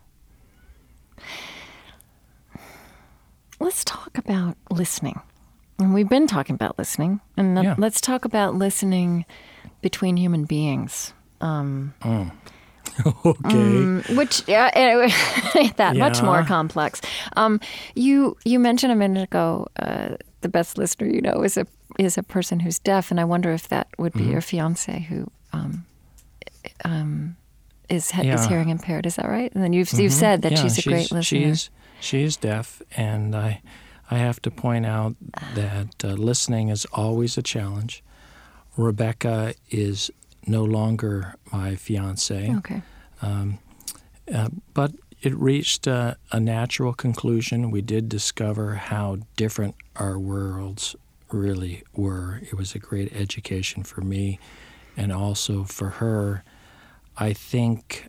Let's talk about listening. And we've been talking about listening. And yeah. let's talk about listening between human beings. Um, mm. Okay. Um, which, uh, that yeah. much more complex. Um, you you mentioned a minute ago uh, the best listener you know is a is a person who's deaf, and I wonder if that would be Mm-hmm. your fiance who um, um, is he- Yeah. is hearing impaired. Is that right? And then you've you've Mhm. said that Yeah, she's a great listener. She's she's deaf, and I I have to point out that uh, listening is always a challenge. Rebecca is no longer my fiance, Okay. um, uh, but it reached a, a natural conclusion. We did discover how different our worlds really were. It was a great education for me, and also for her. I think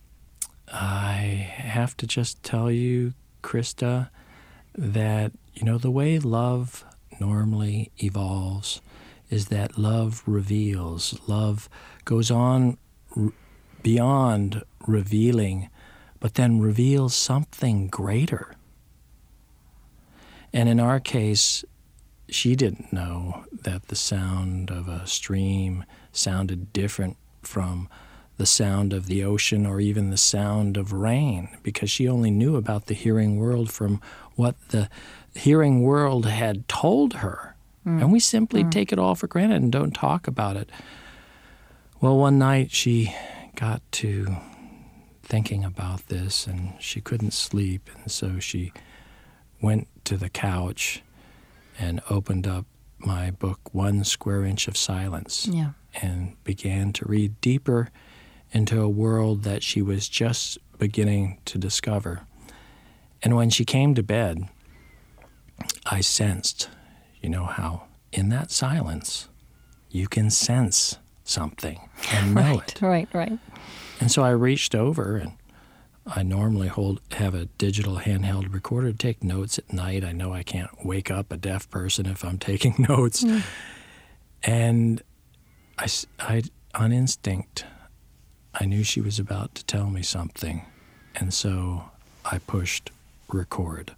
I have to just tell you, Krista, that, you know, the way love normally evolves is that love reveals. Love goes on r- beyond revealing, but then reveals something greater. And in our case, she didn't know that the sound of a stream sounded different from the sound of the ocean or even the sound of rain, because she only knew about the hearing world from what the hearing world had told her. Mm. And we simply mm. take it all for granted and don't talk about it. Well, one night she got to thinking about this, and she couldn't sleep, and so she went to the couch and opened up my book, One Square Inch of Silence, yeah. and began to read deeper into a world that she was just beginning to discover. And when she came to bed, I sensed, you know, how in that silence you can sense something and know right, it. Right, right. And so I reached over, and I normally hold have a digital handheld recorder to take notes at night. I know I can't wake up a deaf person if I'm taking notes. Mm. And I, I, on instinct, I knew she was about to tell me something. And so I pushed record.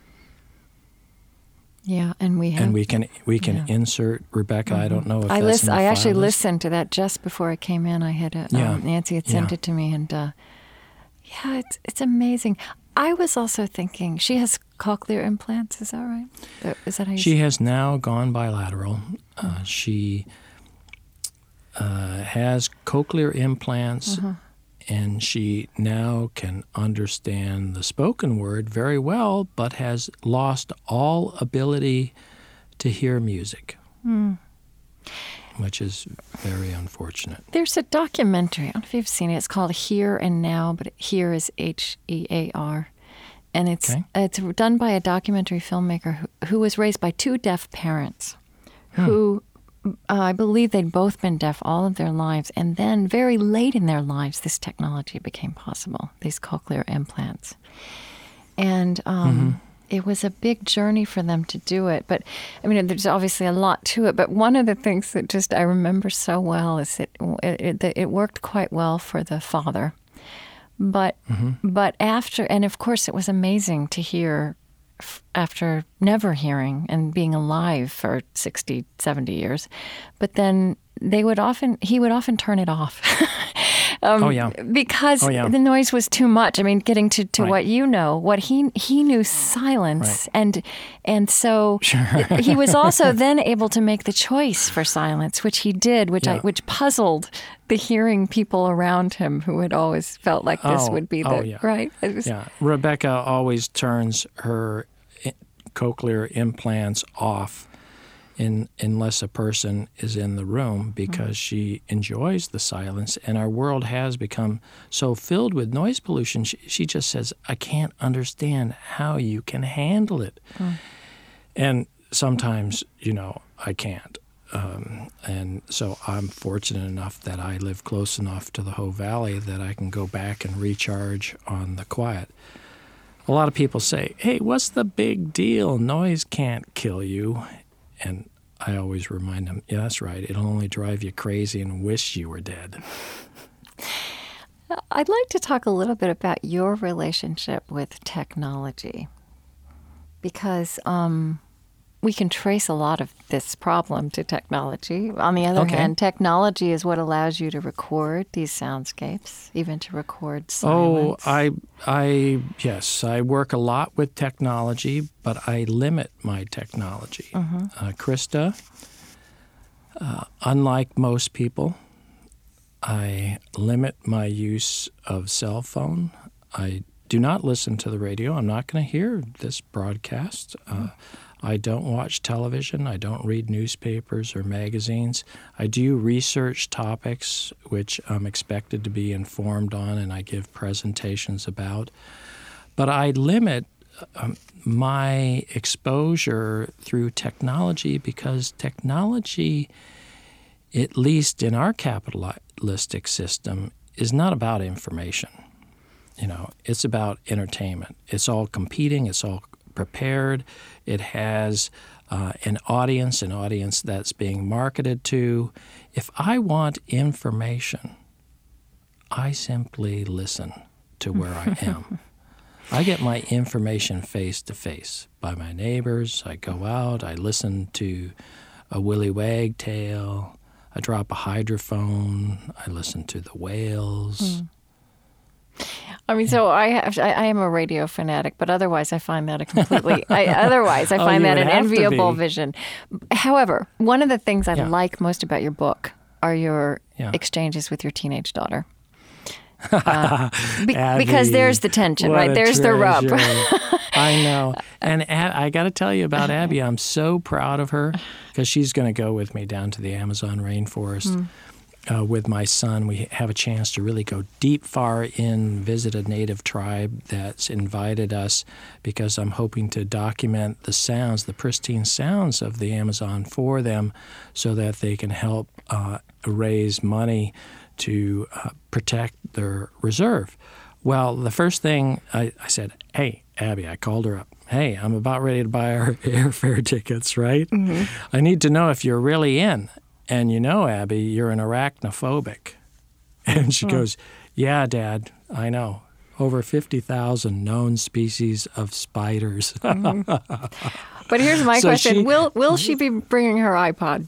Yeah, and we have, and we can we can yeah. insert Rebecca. Mm-hmm. I don't know if I that's listen. in the I actually file list. listened to that just before I came in. I had a, yeah. um, Nancy had sent yeah. it to me, and uh, yeah, it's it's amazing. I was also thinking she has cochlear implants. Is that right? Is that how you? She say? has now gone bilateral. Uh, mm-hmm. She uh, has cochlear implants. Mm-hmm. And she now can understand the spoken word very well, but has lost all ability to hear music, mm. which is very unfortunate. There's a documentary. I don't know if you've seen it. It's called Here and Now, but Here is H E A R. And it's okay. it's done by a documentary filmmaker who, who was raised by two deaf parents hmm. who... Uh, I believe they'd both been deaf all of their lives, and then very late in their lives, this technology became possible, these cochlear implants. And um, mm-hmm. it was a big journey for them to do it. But, I mean, there's obviously a lot to it. But one of the things that just I remember so well is that it, it, it worked quite well for the father. But, mm-hmm. but after, and of course it was amazing to hear after never hearing and being alive for sixty, seventy years. But then they would often, he would often turn it off. um, oh, yeah. Because oh, yeah. the noise was too much. I mean, getting to, to right. what you know, what he he knew silence. Right. And and so sure. he was also then able to make the choice for silence, which he did, which yeah. I, which puzzled the hearing people around him who had always felt like this oh, would be the, oh, yeah. right? It was, yeah. Rebecca always turns her cochlear implants off in, unless a person is in the room, because mm-hmm. she enjoys the silence. And our world has become so filled with noise pollution, she, she just says, I can't understand how you can handle it. Mm. And sometimes, you know, I can't. Um, and so I'm fortunate enough that I live close enough to the Hoh Valley that I can go back and recharge on the quiet. A lot of people say, hey, what's the big deal? Noise can't kill you. And I always remind them, yeah, that's right. It'll only drive you crazy and wish you were dead. I'd like to talk a little bit about your relationship with technology. Because um, we can trace a lot of this problem to technology. On the other Okay. hand, technology is what allows you to record these soundscapes, even to record Oh, silence. I, I, yes, I work a lot with technology, but I limit my technology. Mm-hmm. Uh, Krista, uh, unlike most people, I limit my use of cell phone. I do not listen to the radio. I'm not going to hear this broadcast. Uh, I don't watch television. I don't read newspapers or magazines. I do research topics which I'm expected to be informed on, and I give presentations about. But I limit um, my exposure through technology because technology, at least in our capitalistic system, is not about information. You know, it's about entertainment. It's all competing. It's all prepared. It has uh, an audience, an audience that's being marketed to. If I want information, I simply listen to where I am. I get my information face to face by my neighbors. I go out. I listen to a Willy Wagtail. I drop a hydrophone. I listen to the whales. Mm. I mean, so I have, I, I am a radio fanatic, but otherwise I find that a completely, I, otherwise I Oh, find you that would an have to enviable be. vision. However, one of the things I Yeah. like most about your book are your Yeah. exchanges with your teenage daughter. Uh, be- Abby, because there's the tension, what right? a There's the rub. treasure. I know. And Ab- I got to tell you about Abby. I'm so proud of her because she's going to go with me down to the Amazon rainforest. Mm. Uh, with my son, we have a chance to really go deep, far in, visit a native tribe that's invited us because I'm hoping to document the sounds, the pristine sounds of the Amazon for them so that they can help uh, raise money to uh, protect their reserve. Well, the first thing I, I said, hey, Abby, I called her up. Hey, I'm about ready to buy our airfare tickets, right? Mm-hmm. I need to know if you're really in. And you know, Abby, you're an arachnophobic. And she Hmm. goes, yeah, Dad, I know. Over fifty thousand known species of spiders. Mm-hmm. But here's my So question. she- will will she be bringing her iPod?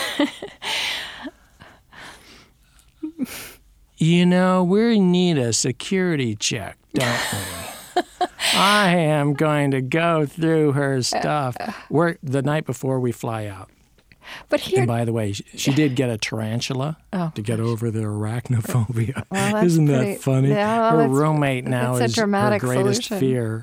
You know, we need a security check, don't we? I am going to go through her stuff. We're, the night before we fly out. But here, And by the way, she, she did get a tarantula Oh, to get over the arachnophobia. Well, that's Isn't pretty- that funny? yeah, well, her that's- roommate now that's a is her dramatic greatest solution. fear.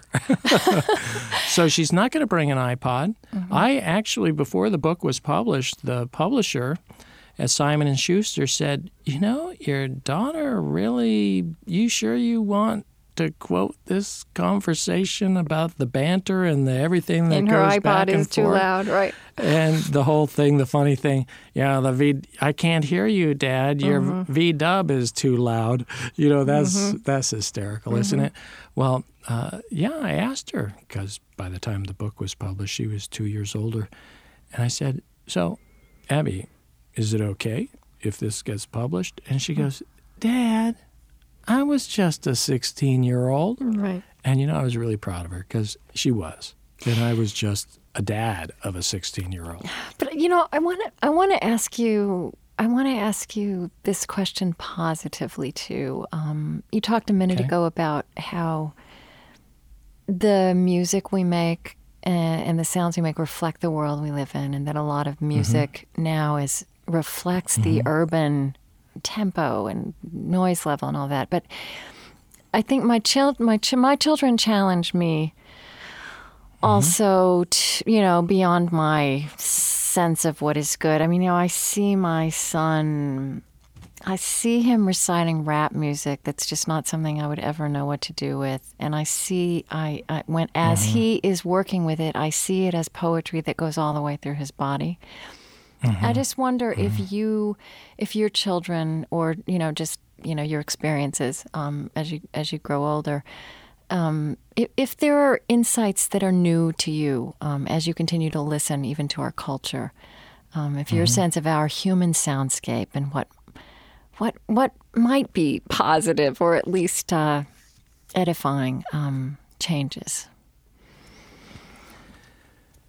So she's not going to bring an iPod. Mm-hmm. I actually, before the book was published, the publisher at Simon and Schuster said, you know, your daughter really, you sure you want to quote this conversation about the banter and the everything that and her goes iPod back and is too forth? loud, right? And the whole thing, the funny thing, yeah, the V, I can't hear you, Dad. Your Mm-hmm. V dub is too loud. You know, that's that's hysterical, isn't Mm-hmm. it? Well, uh, yeah, I asked her because by the time the book was published, she was two years older, and I said, "So, Abby, is it okay if this gets published?" And she goes, "Dad, I was just a sixteen-year-old." Right. And, you know, I was really proud of her because she was. And I was just a dad of a sixteen-year-old. But you know, I want to I want to ask you I want to ask you this question positively too. Um, you talked a minute Okay. ago about how the music we make and, and the sounds we make reflect the world we live in, and that a lot of music now is reflects the urban tempo and noise level and all that. But I think my child my ch- my children challenge me also, t- you know, beyond my sense of what is good. I mean, you know, I see my son, I see him reciting rap music that's just not something I would ever know what to do with. And I see, I, I when as he is working with it, I see it as poetry that goes all the way through his body. I just wonder if you, if your children, or you know, just you know, your experiences um, as you as you grow older. Um, if, if there are insights that are new to you um, as you continue to listen, even to our culture, um, if your sense of our human soundscape and what what what might be positive or at least uh, edifying um, changes.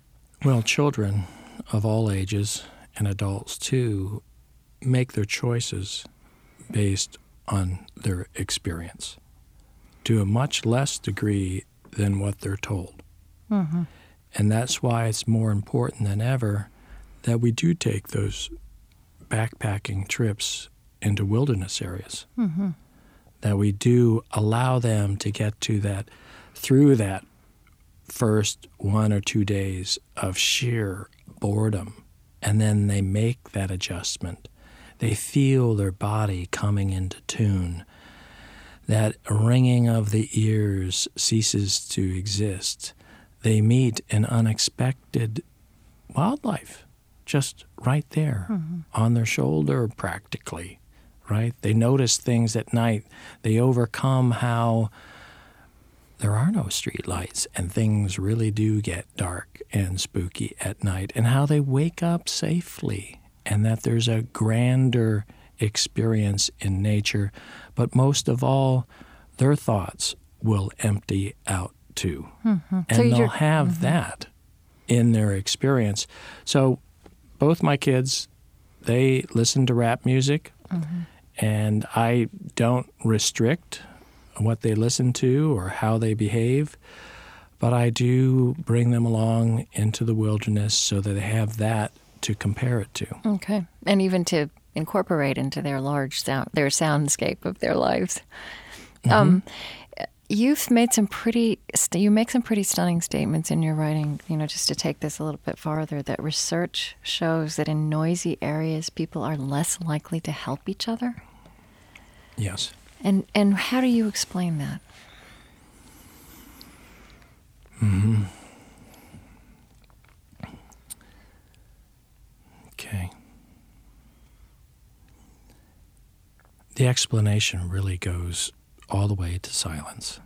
Well, children of all ages, and adults too, make their choices based on their experience to a much less degree than what they're told. Mm-hmm. And that's why it's more important than ever that we do take those backpacking trips into wilderness areas, Mm-hmm. that we do allow them to get to that, through that first one or two days of sheer boredom, and then they make that adjustment. They feel their body coming into tune. That ringing of the ears ceases to exist. They meet an unexpected wildlife just right there, Mm-hmm. on their shoulder practically, right? They notice things at night. They overcome how there are no street lights and things really do get dark and spooky at night, and how they wake up safely, and that there's a grander experience in nature. But most of all, their thoughts will empty out too. Mm-hmm. And So they'll you're- have mm-hmm. that in their experience. So both my kids, they listen to rap music, Mm-hmm. and I don't restrict what they listen to or how they behave, but I do bring them along into the wilderness so that they have that to compare it to. Okay. And even to incorporate into their large sound, their soundscape of their lives. Mm-hmm. Um, you've made some pretty, st- you make some pretty stunning statements in your writing, you know, just to take this a little bit farther, that research shows that in noisy areas, people are less likely to help each other. Yes. And and how do you explain that? Mm-hmm. Okay. The explanation really goes all the way to silence.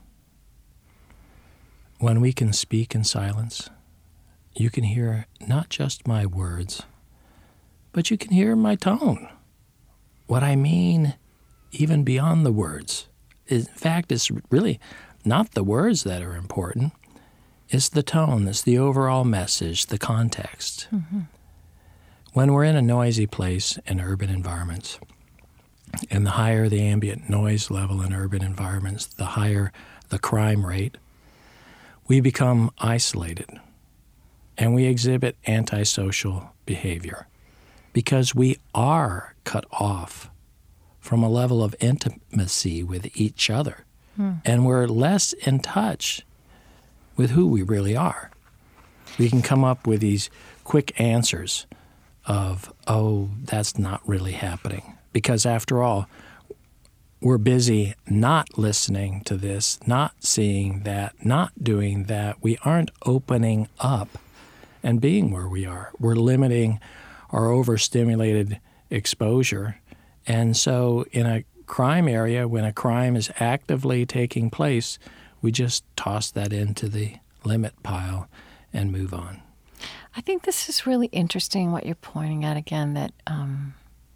When we can speak in silence, you can hear not just my words, but you can hear my tone. What I mean, even beyond the words. In fact, it's really not the words that are important. It's the tone, it's the overall message, the context. Mm-hmm. When we're in a noisy place in urban environments, and the higher the ambient noise level in urban environments, the higher the crime rate, we become isolated, and we exhibit antisocial behavior because we are cut off from a level of intimacy with each other, Hmm. and we're less in touch with who we really are. We can come up with these quick answers of, oh, that's not really happening. Because after all, we're busy not listening to this, not seeing that, not doing that. We aren't opening up and being where we are. We're limiting our overstimulated exposure. And so in a crime area, when a crime is actively taking place, we just toss that into the limit pile and move on. I think this is really interesting what you're pointing at again, that um,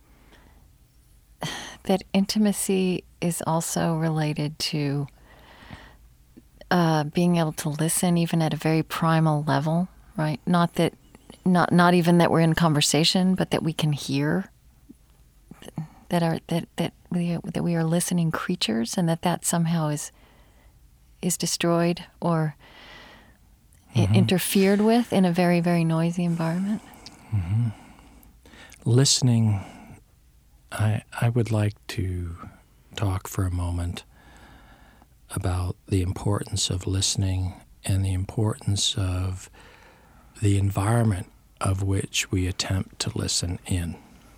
that intimacy is also related to uh, being able to listen even at a very primal level, right? Not that, not not even that we're in conversation, but that we can hear, that are that that we that we are listening creatures, and that that somehow is is destroyed or Mm-hmm. interfered with in a very, very noisy environment. Mm-hmm. Listening, I I would like to talk for a moment about the importance of listening and the importance of the environment of which we attempt to listen in.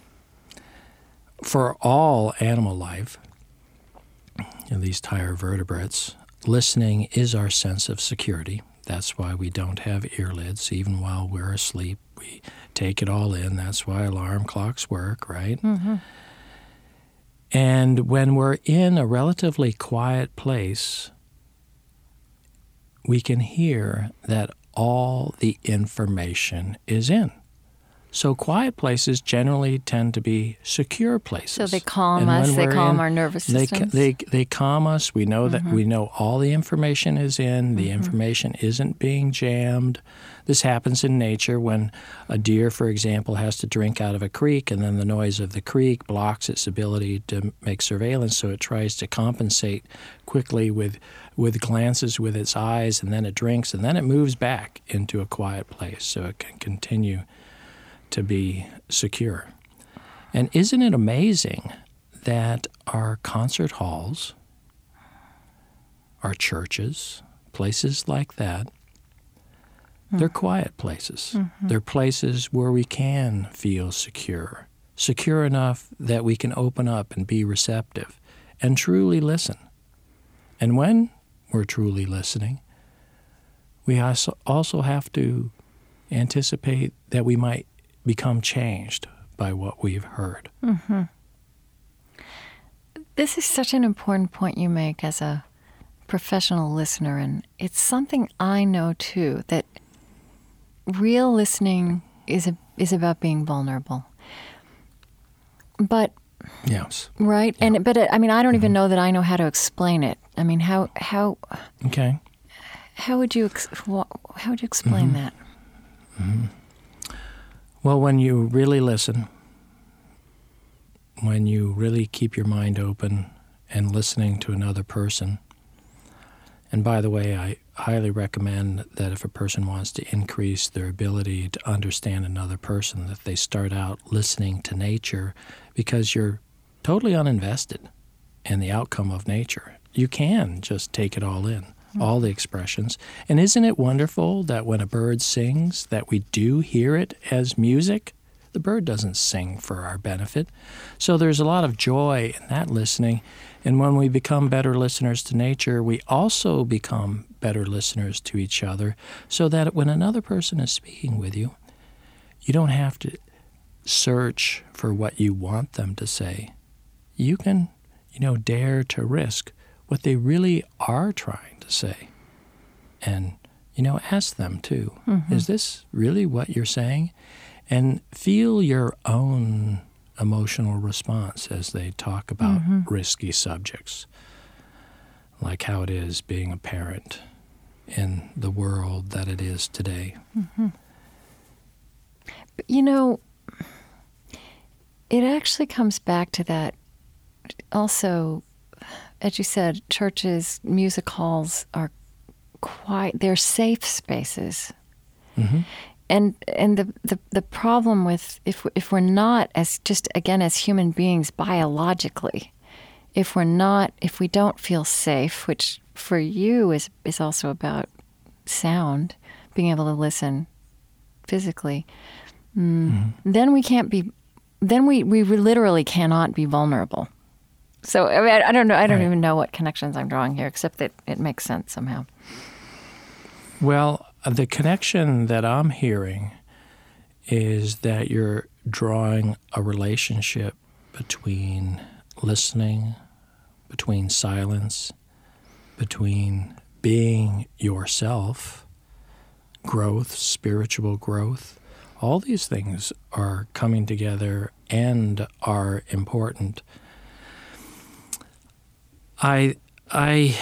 For all animal life, at least higher vertebrates, listening is our sense of security. That's why we don't have earlids. Even while we're asleep, we take it all in. That's why alarm clocks work, right? Mm-hmm. And when we're in a relatively quiet place, we can hear that all the information is in. So quiet places generally tend to be secure places. So they calm And us, when they we're calm in, our nervous they, systems. They, they calm us. We know that Mm-hmm. we know all the information is in. The Mm-hmm. information isn't being jammed. This happens in nature when a deer, for example, has to drink out of a creek, and then the noise of the creek blocks its ability to make surveillance, so it tries to compensate quickly with with glances with its eyes, and then it drinks, and then it moves back into a quiet place so it can continue to be secure. And isn't it amazing that our concert halls, our churches, places like that, mm. they're quiet places. Mm-hmm. They're places where we can feel secure, secure enough that we can open up and be receptive and truly listen. And when we're truly listening, we also have to anticipate that we might become changed by what we've heard. Mm-hmm. This is such an important point you make as a professional listener, and it's something I know too, that real listening is a, is about being vulnerable. But yes, right, yeah. and but I mean, I don't mm-hmm. even know that I know how to explain it. I mean, how how okay, how would you ex- how would you explain mm-hmm. that? Mm-hmm. Well, when you really listen, when you really keep your mind open and listening to another person, and by the way, I highly recommend that if a person wants to increase their ability to understand another person, that they start out listening to nature, because you're totally uninvested in the outcome of nature. You can just take it all in, mm-hmm. all the expressions. And isn't it wonderful that when a bird sings, that we do hear it as music? The bird doesn't sing for our benefit. So there's a lot of joy in that listening. And when we become better listeners to nature, we also become better listeners to each other, so that when another person is speaking with you, you don't have to search for what you want them to say. You can, you know, dare to risk what they really are trying to say. And, you know, ask them too, mm-hmm. is this really what you're saying? And feel your own emotional response as they talk about mm-hmm. risky subjects, like how it is being a parent in the world that it is today. Mm-hmm. But, you know, it actually comes back to that also, as you said, churches, music halls are quite, they're safe spaces. Mm-hmm. And and the, the, the problem with, if if we're not, as just, again, as human beings biologically, if we're not, if we don't feel safe, which for you is, is also about sound, being able to listen physically, mm, mm-hmm. then we can't be, then we, we literally cannot be vulnerable. So, I mean, I don't know, I don't right. even know what connections I'm drawing here, except that it makes sense somehow. Well, the connection that I'm hearing is that you're drawing a relationship between listening, between silence, between being yourself, growth, spiritual growth. All these things are coming together and are important. I I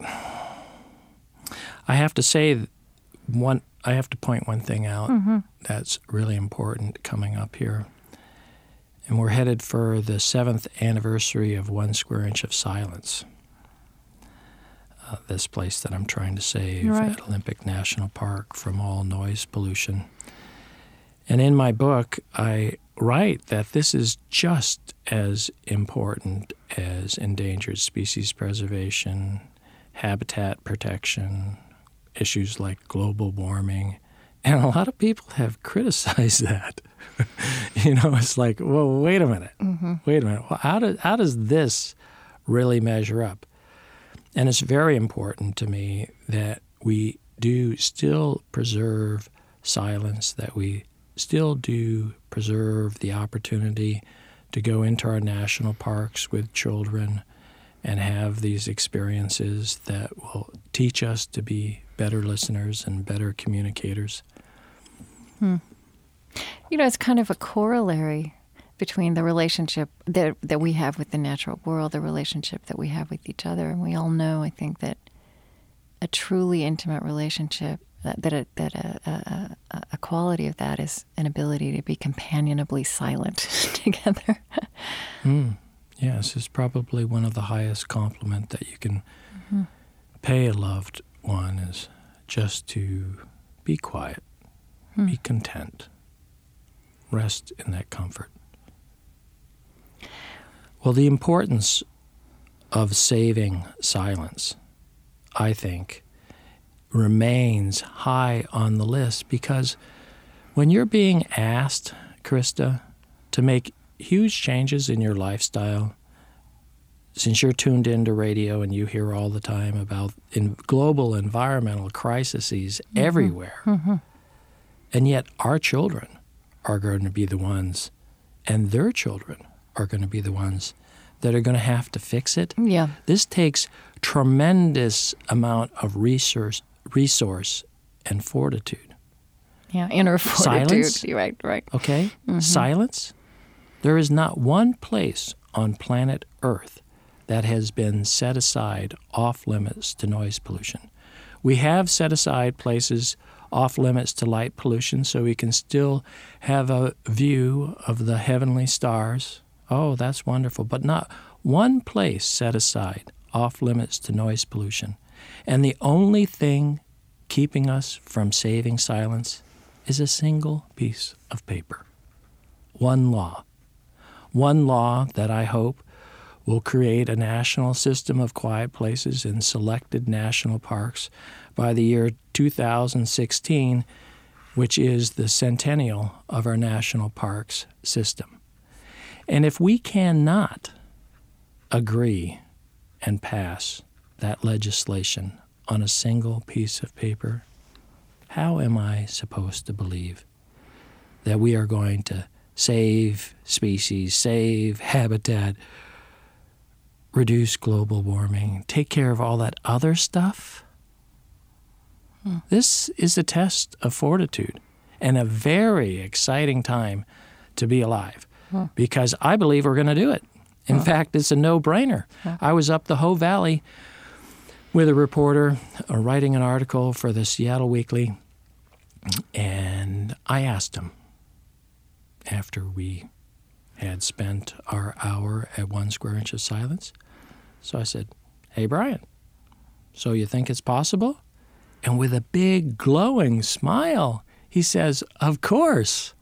I have to say one I have to point one thing out mm-hmm. that's really important coming up here. And we're headed for the seventh anniversary of One Square Inch of Silence. Uh, this place that I'm trying to save right. at Olympic National Park from all noise pollution. And in my book, I write that this is just as important as endangered species preservation, habitat protection, issues like global warming. And a lot of people have criticized that. You know, it's like, well, wait a minute. Mm-hmm. Wait a minute. Well, how, do, how does this really measure up? And it's very important to me that we do still preserve silence, that we still do preserve the opportunity to go into our national parks with children and have these experiences that will teach us to be better listeners and better communicators. Hmm. You know, it's kind of a corollary between the relationship that that we have with the natural world, the relationship that we have with each other. And we all know, I think, that a truly intimate relationship, that, that, a, that a, a, a quality of that is an ability to be companionably silent together. Mm. Yes, it's probably one of the highest compliment that you can mm-hmm. pay a loved one, is just to be quiet, mm. be content, rest in that comfort. Well, the importance of saving silence, I think, remains high on the list, because when you're being asked, Krista, to make huge changes in your lifestyle, since you're tuned into radio and you hear all the time about in global environmental crises mm-hmm. everywhere, mm-hmm. and yet our children are going to be the ones, and their children are going to be the ones that are going to have to fix it. Yeah. This takes tremendous amount of resource, resource and fortitude. Yeah, inner fortitude. Silence. Right, right. Okay? Mm-hmm. Silence. There is not one place on planet Earth that has been set aside off limits to noise pollution. We have set aside places off limits to light pollution so we can still have a view of the heavenly stars. Oh, that's wonderful. But not one place set aside off limits to noise pollution. And the only thing keeping us from saving silence is a single piece of paper. One law. One law that I hope will create a national system of quiet places in selected national parks by the year two thousand sixteen, which is the centennial of our national parks system. And if we cannot agree and pass that legislation on a single piece of paper, how am I supposed to believe that we are going to save species, save habitat, reduce global warming, take care of all that other stuff? Hmm. This is a test of fortitude and a very exciting time to be alive, hmm. because I believe we're going to do it. In huh. fact, it's a no-brainer. Huh. I was up the Hoh Valley with a reporter uh, writing an article for the Seattle Weekly, and I asked him, after we had spent our hour at One Square Inch of Silence, so I said, "Hey, Brian, so you think it's possible?" And with a big glowing smile, he says, "Of course."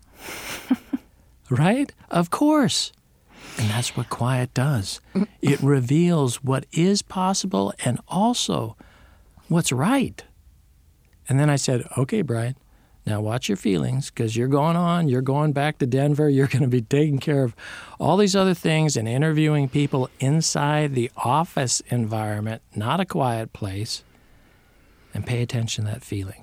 Right? Of course. And that's what quiet does. It reveals what is possible and also what's right. And then I said, "Okay, Brian, now watch your feelings, because you're going on, you're going back to Denver, you're going to be taking care of all these other things and interviewing people inside the office environment, not a quiet place, and pay attention to that feeling."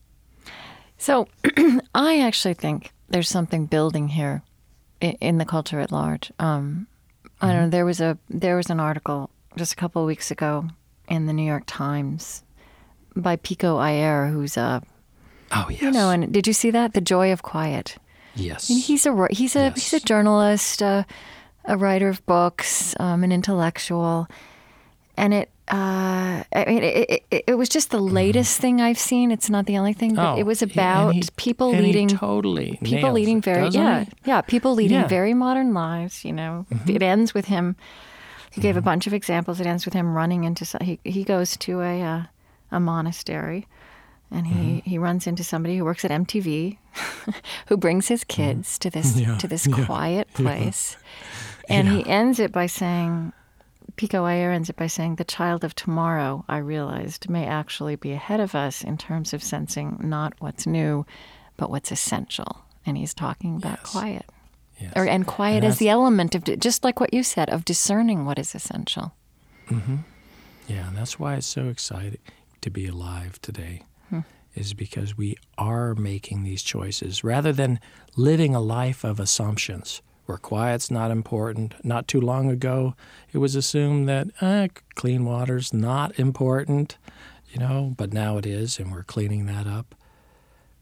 So I actually think there's something building here in, in the culture at large. Um, mm-hmm. I don't know, there was a there was an article just a couple of weeks ago in the New York Times by Pico Iyer, who's a Oh, yes. You know, and did you see that? The Joy of Quiet. Yes. I mean, he's a he's a yes. he's a journalist, uh, a writer of books, um, an intellectual, and it uh, I mean, it, it, it was just the latest mm. thing I've seen. It's not the only thing, but oh, it was about he, people and leading he totally people leading it, very yeah he? yeah people leading yeah. very modern lives. You know, mm-hmm. It ends with him. He gave mm-hmm. a bunch of examples. It ends with him running into he he goes to a uh, a monastery. And he, mm-hmm. he runs into somebody who works at M T V, who brings his kids mm-hmm. to this yeah. to this yeah. quiet place. Yeah. And yeah. he ends it by saying, Pico Iyer ends it by saying, "The child of tomorrow, I realized, may actually be ahead of us in terms of sensing not what's new, but what's essential." And he's talking about yes. quiet. Yes. Or, and quiet and as the element of, just like what you said, of discerning what is essential. Mm-hmm. Yeah, and that's why it's so exciting to be alive today. Is because we are making these choices rather than living a life of assumptions where quiet's not important. Not too long ago, it was assumed that eh, clean water's not important, you know, but now it is, and we're cleaning that up.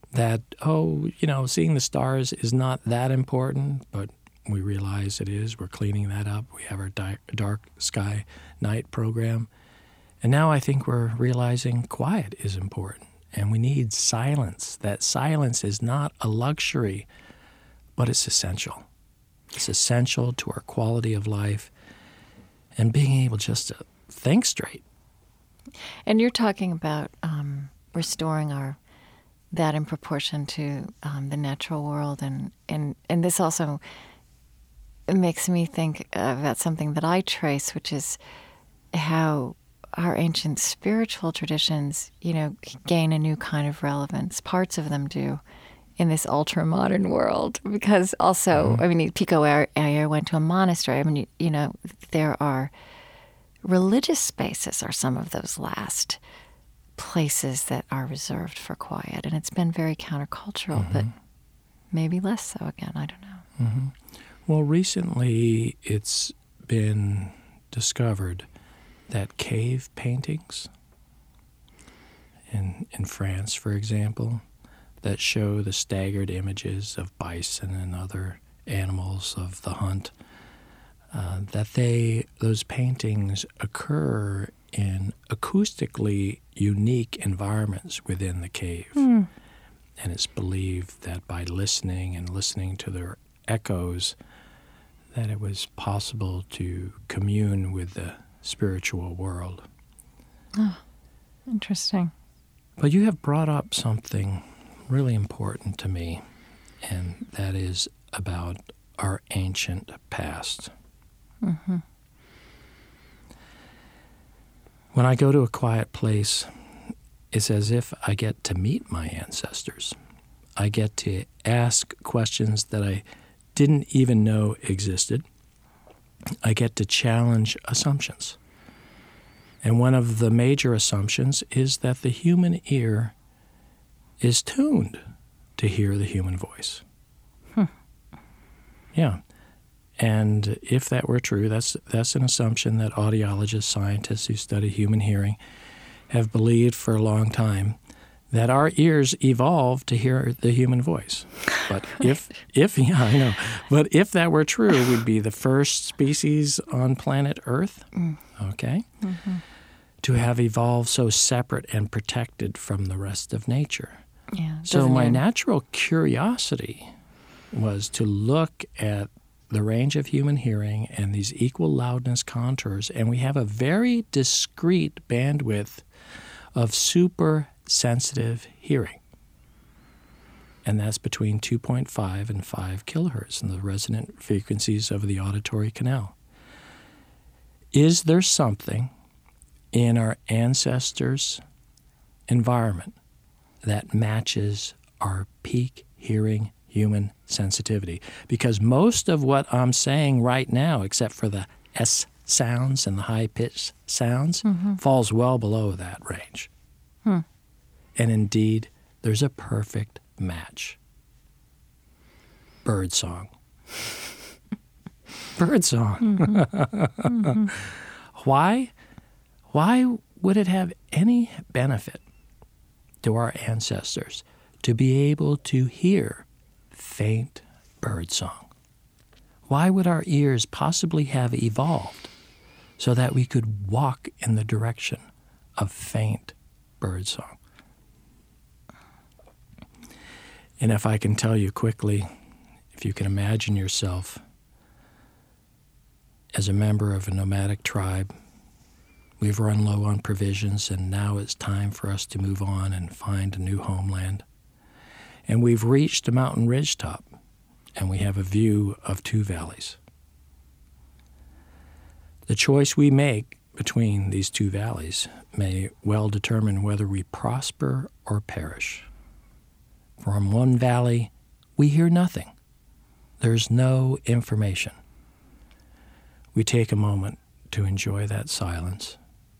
that, oh, you know, seeing the stars is not that important, but we realize it is. We're cleaning that up. We have our di- dark sky night program. And now I think we're realizing quiet is important, and we need silence. That silence is not a luxury, but it's essential. It's essential to our quality of life and being able just to think straight. And you're talking about um, restoring our that in proportion to um, the natural world, and, and, and this also makes me think about something that I trace, which is how our ancient spiritual traditions, you know, gain a new kind of relevance. Parts of them do in this ultra-modern world, because also, mm-hmm. I mean, Pico Iyer went to a monastery. I mean, you, you know, there are religious spaces are some of those last places that are reserved for quiet, and it's been very countercultural, mm-hmm. but maybe less so again. I don't know. Mm-hmm. Well, recently it's been discovered that cave paintings in in France, for example, that show the staggered images of bison and other animals of the hunt, uh, that they those paintings occur in acoustically unique environments within the cave. Mm. And it's believed that by listening and listening to their echoes, that it was possible to commune with the spiritual world. Oh, interesting. But you have brought up something really important to me, and that is about our ancient past. Mm-hmm. When I go to a quiet place, it's as if I get to meet my ancestors. I get to ask questions that I didn't even know existed. I get to challenge assumptions. And one of the major assumptions is that the human ear is tuned to hear the human voice. Hmm. Yeah. And if that were true, that's that's an assumption that audiologists, scientists who study human hearing have believed for a long time, that our ears evolved to hear the human voice. But if, if yeah, I know. But if that were true, we'd be the first species on planet Earth, okay, mm-hmm. to have evolved so separate and protected from the rest of nature. Yeah, so my it? natural curiosity was to look at the range of human hearing and these equal loudness contours, and we have a very discrete bandwidth of super sensitive hearing. And that's between two point five and five kilohertz in the resonant frequencies of the auditory canal. Is there something in our ancestors' environment that matches our peak hearing human sensitivity? Because most of what I'm saying right now, except for the S sounds and the high-pitched sounds, mm-hmm. falls well below that range. Hmm. And indeed, there's a perfect match. Birdsong. Birdsong. Mm-hmm. Mm-hmm. Why? Why would it have any benefit to our ancestors to be able to hear faint birdsong? Why would our ears possibly have evolved so that we could walk in the direction of faint birdsong? And if I can tell you quickly, if you can imagine yourself as a member of a nomadic tribe, we've run low on provisions, and now it's time for us to move on and find a new homeland. And we've reached a mountain ridgetop, and we have a view of two valleys. The choice we make between these two valleys may well determine whether we prosper or perish. From one valley, we hear nothing. There's no information. We take a moment to enjoy that silence,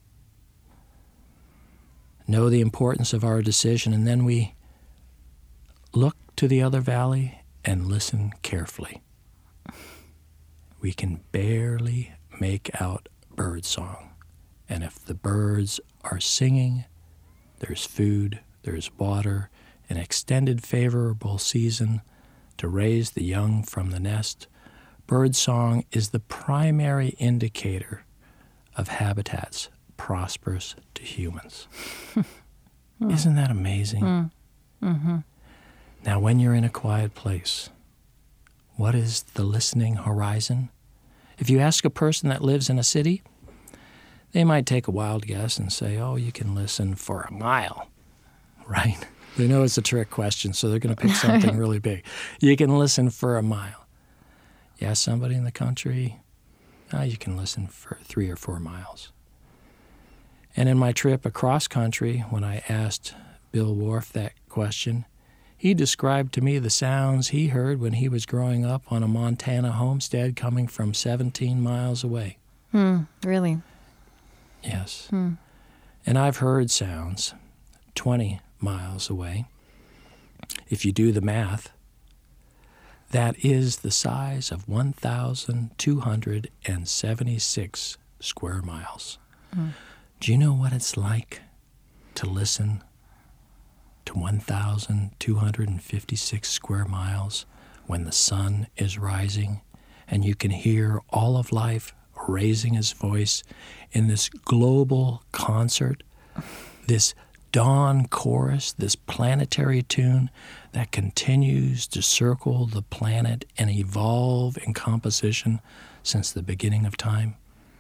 know the importance of our decision, and then we look to the other valley and listen carefully. We can barely make out birdsong, and if the birds are singing, there's food, there's water, an extended favorable season to raise the young from the nest, birdsong is the primary indicator of habitats prosperous to humans. mm. Isn't that amazing? Mm. Mm-hmm. Now, when you're in a quiet place, what is the listening horizon? If you ask a person that lives in a city, they might take a wild guess and say, oh, you can listen for a mile, right? They know it's a trick question, so they're going to pick something really big. You can listen for a mile. You ask somebody in the country, oh, you can listen for three or four miles. And in my trip across country, when I asked Bill Wharf that question, he described to me the sounds he heard when he was growing up on a Montana homestead coming from seventeen miles away. Hmm, really? Yes. Hmm. And I've heard sounds twenty miles away. If you do the math, that is the size of one thousand two hundred seventy-six square miles. Hmm. Do you know what it's like to listen to one thousand two hundred fifty-six square miles when the sun is rising and you can hear all of life raising its voice in this global concert, this dawn chorus, this planetary tune that continues to circle the planet and evolve in composition since the beginning of time?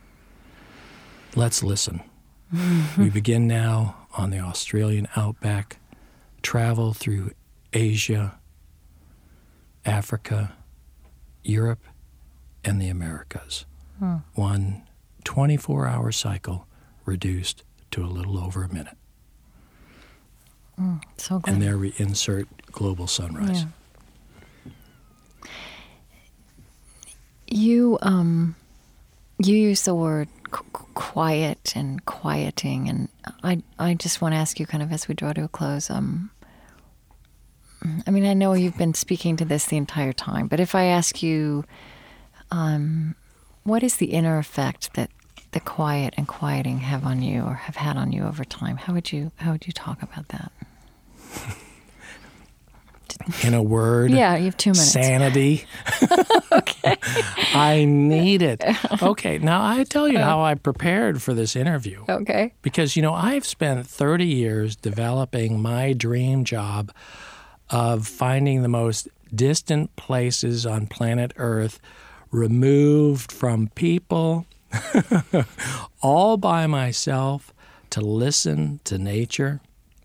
Let's listen. We begin now on the Australian outback, travel through Asia, Africa, Europe, and the Americas. Hmm. One twenty-four hour cycle reduced to a little over a minute. Mm, so good. And there we insert global sunrise. Yeah. You um, you use the word qu- quiet and quieting, and I I just want to ask you, kind of as we draw to a close. Um, I mean, I know you've been speaking to this the entire time, but if I ask you, um, what is the inner effect that the quiet and quieting have on you, or have had on you over time? How would you how would you talk about that? In a word, yeah, you have two minutes. Sanity. Okay. I need it. Okay, now I tell you how I prepared for this interview. Okay. Because, you know, I've spent thirty years developing my dream job of finding the most distant places on planet Earth, removed from people, all by myself, to listen to nature.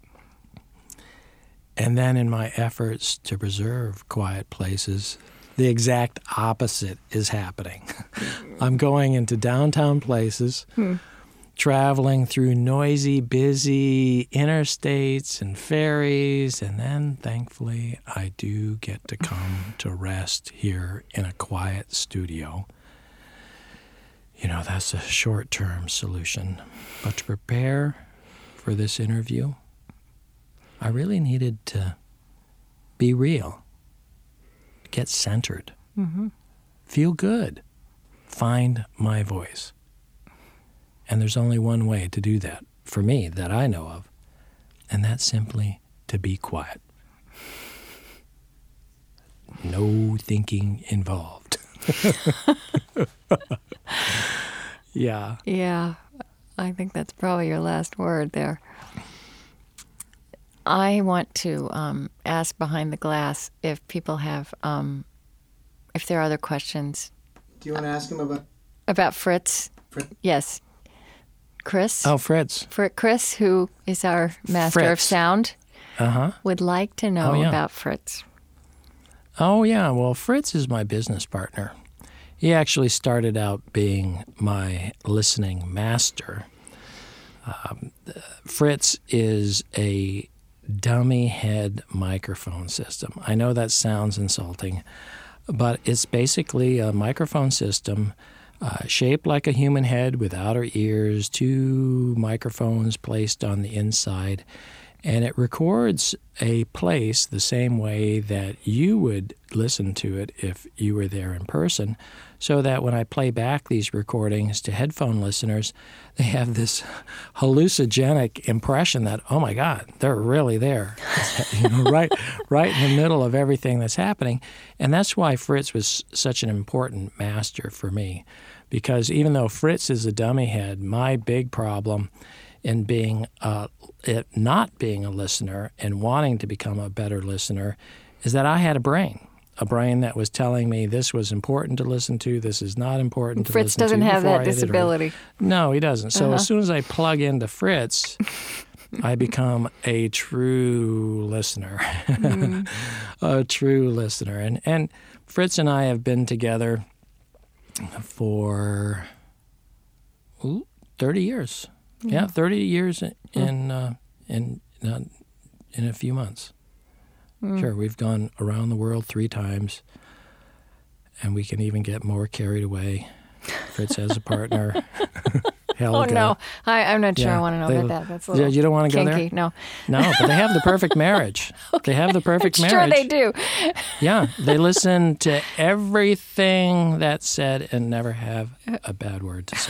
And then in my efforts to preserve quiet places, the exact opposite is happening. I'm going into downtown places, hmm. traveling through noisy, busy interstates and ferries, and then, thankfully, I do get to come to rest here in a quiet studio. You know, that's a short-term solution. But to prepare for this interview, I really needed to be real, get centered, mm-hmm. feel good, find my voice. And there's only one way to do that, for me, that I know of, and that's simply to be quiet. No thinking involved. Yeah. Yeah, I think that's probably your last word there. I want to um, ask behind the glass if people have, um, if there are other questions. Do you want to ask him about? About Fritz? Fritz? Yes. Chris? Oh, Fritz. For Chris, who is our master Fritz. of sound, uh-huh. would like to know oh, yeah. about Fritz. Oh, yeah. Well, Fritz is my business partner. He actually started out being my listening master. Um, Fritz is a dummy head microphone system. I know that sounds insulting, but it's basically a microphone system uh, shaped like a human head with outer ears, two microphones placed on the inside, And it records a place the same way that you would listen to it if you were there in person, so that when I play back these recordings to headphone listeners, they have this hallucinogenic impression that, oh my God, they're really there, you know, right, right in the middle of everything that's happening. And that's why Fritz was such an important master for me, because even though Fritz is a dummy head, my big problem in being uh, it not being a listener and wanting to become a better listener is that I had a brain, a brain that was telling me this was important to listen to, this is not important to Fritz listen to. Fritz doesn't have that I disability. No, he doesn't. So uh-huh. as soon as I plug into Fritz, I become a true listener, mm. a true listener. And, and Fritz and I have been together for ooh, thirty years. Yeah, thirty years in uh, in uh, in a few months. Mm. Sure, we've gone around the world three times, and we can even get more carried away. Fritz has a partner, Helga. Oh no, I, I'm not sure yeah, I want to know they, about that. That's a little you don't want to go kinky. there? No, no, but they have the perfect marriage. Okay. They have the perfect I'm marriage. Sure, they do. Yeah, they listen to everything that's said and never have a bad word to say.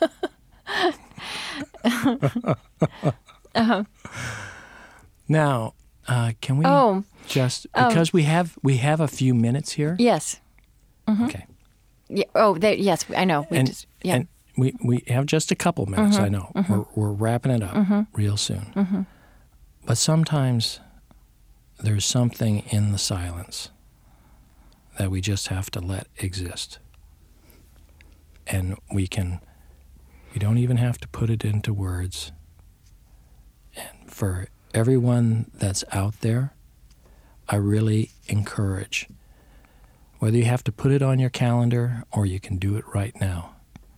uh-huh. Now, uh, can we oh, just because um, we have we have a few minutes here? Yes. Mm-hmm. Okay. Yeah. Oh, they, yes, I know. We and, just, yeah. and we we have just a couple minutes. Mm-hmm. I know mm-hmm. we're we're wrapping it up mm-hmm. real soon. Mm-hmm. But sometimes there's something in the silence that we just have to let exist, and we can. We don't even have to put it into words. And for everyone that's out there, I really encourage, whether you have to put it on your calendar or you can do it right now,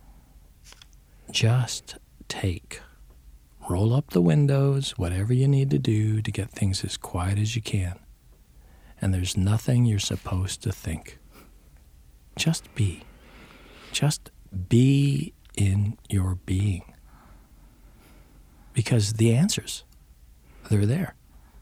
just take, roll up the windows, whatever you need to do to get things as quiet as you can. And there's nothing you're supposed to think. Just be. Just be in your being, because the answers, they're there.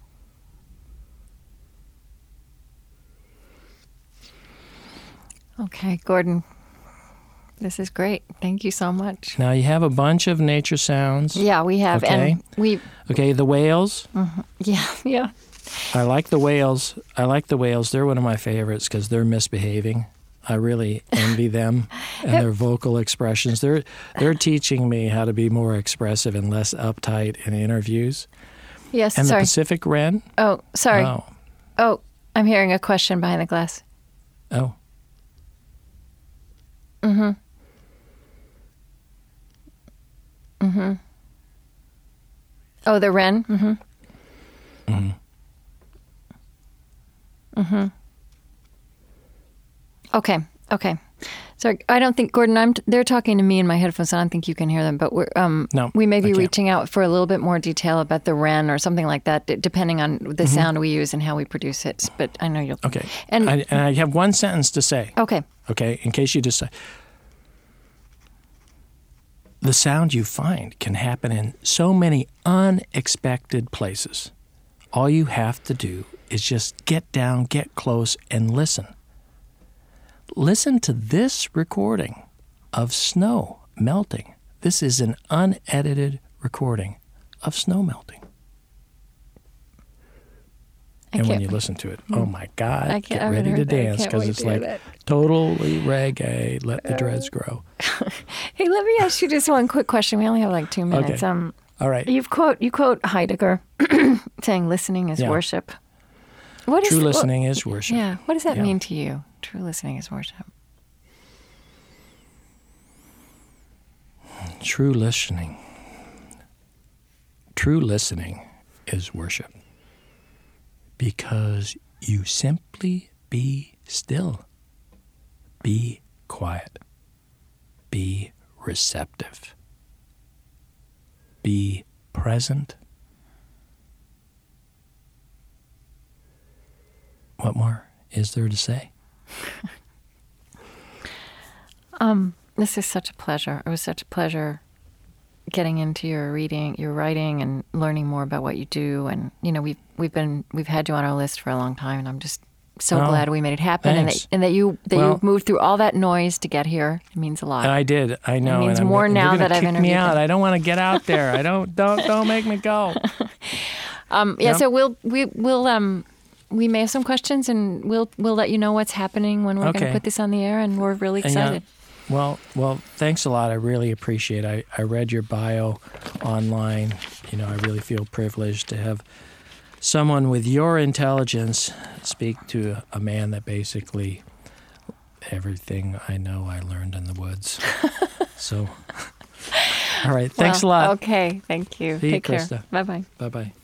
Okay, Gordon, this is great. Thank you so much. Now you have a bunch of nature sounds. Yeah, we have, okay. and we. Okay, the whales. Mm-hmm. Yeah, yeah. I like the whales. I like the whales. They're one of my favorites because they're misbehaving. I really envy them and their vocal expressions. They're they're teaching me how to be more expressive and less uptight in interviews. Yes, and sorry. And the Pacific wren? Oh, sorry. Oh. oh, I'm hearing a question behind the glass. Oh. Mm-hmm. Mm-hmm. Oh, the wren? Mm-hmm. Mm-hmm. Mm-hmm. Okay. Okay. Sorry, I don't think Gordon. I'm. T- they're talking to me in my headphones. So I don't think you can hear them. But we're. Um, no, we may be reaching out for a little bit more detail about the wren or something like that, d- depending on the mm-hmm. sound we use and how we produce it. But I know you'll. Okay. And I, and I have one sentence to say. Okay. Okay. In case you decide, the sound you find can happen in so many unexpected places. All you have to do is just get down, get close, and listen. Listen to this recording of snow melting. This is an unedited recording of snow melting. I and when can't, you listen to it, oh my God, I get ready to dance because it's like that. totally reggae. Let the dreads grow. Hey, let me ask you just one quick question. We only have like two minutes. Okay. Um, All right. You quote you quote Heidegger saying listening is yeah. worship. What True is, listening what, is worship. Yeah. What does that yeah. mean to you? True listening is worship. True listening. True listening is worship. Because you simply be still. Be quiet. Be receptive. Be present. What more is there to say? um, this is such a pleasure. It was such a pleasure getting into your reading, your writing, and learning more about what you do. And you know, we've we've been we've had you on our list for a long time, and I'm just so oh, glad we made it happen, and thanks. that and that you that well, you moved through all that noise to get here. It means a lot. I did. I know. It means and more I'm, now you're that I've kick interviewed me out. them. I don't want to get out there. I don't. Don't. Don't make me go. Um, yeah. Yep. So we'll we will um. We may have some questions, and we'll we'll let you know what's happening when we're Okay. going to put this on the air, and we're really And, yeah, excited. Well, well, thanks a lot. I really appreciate it. I, I read your bio online. You know, I really feel privileged to have someone with your intelligence speak to a man that basically everything I know I learned in the woods. So, all right. Thanks Well, a lot. Okay. Thank you. See you, Take care. Krista. Bye bye. Bye-bye.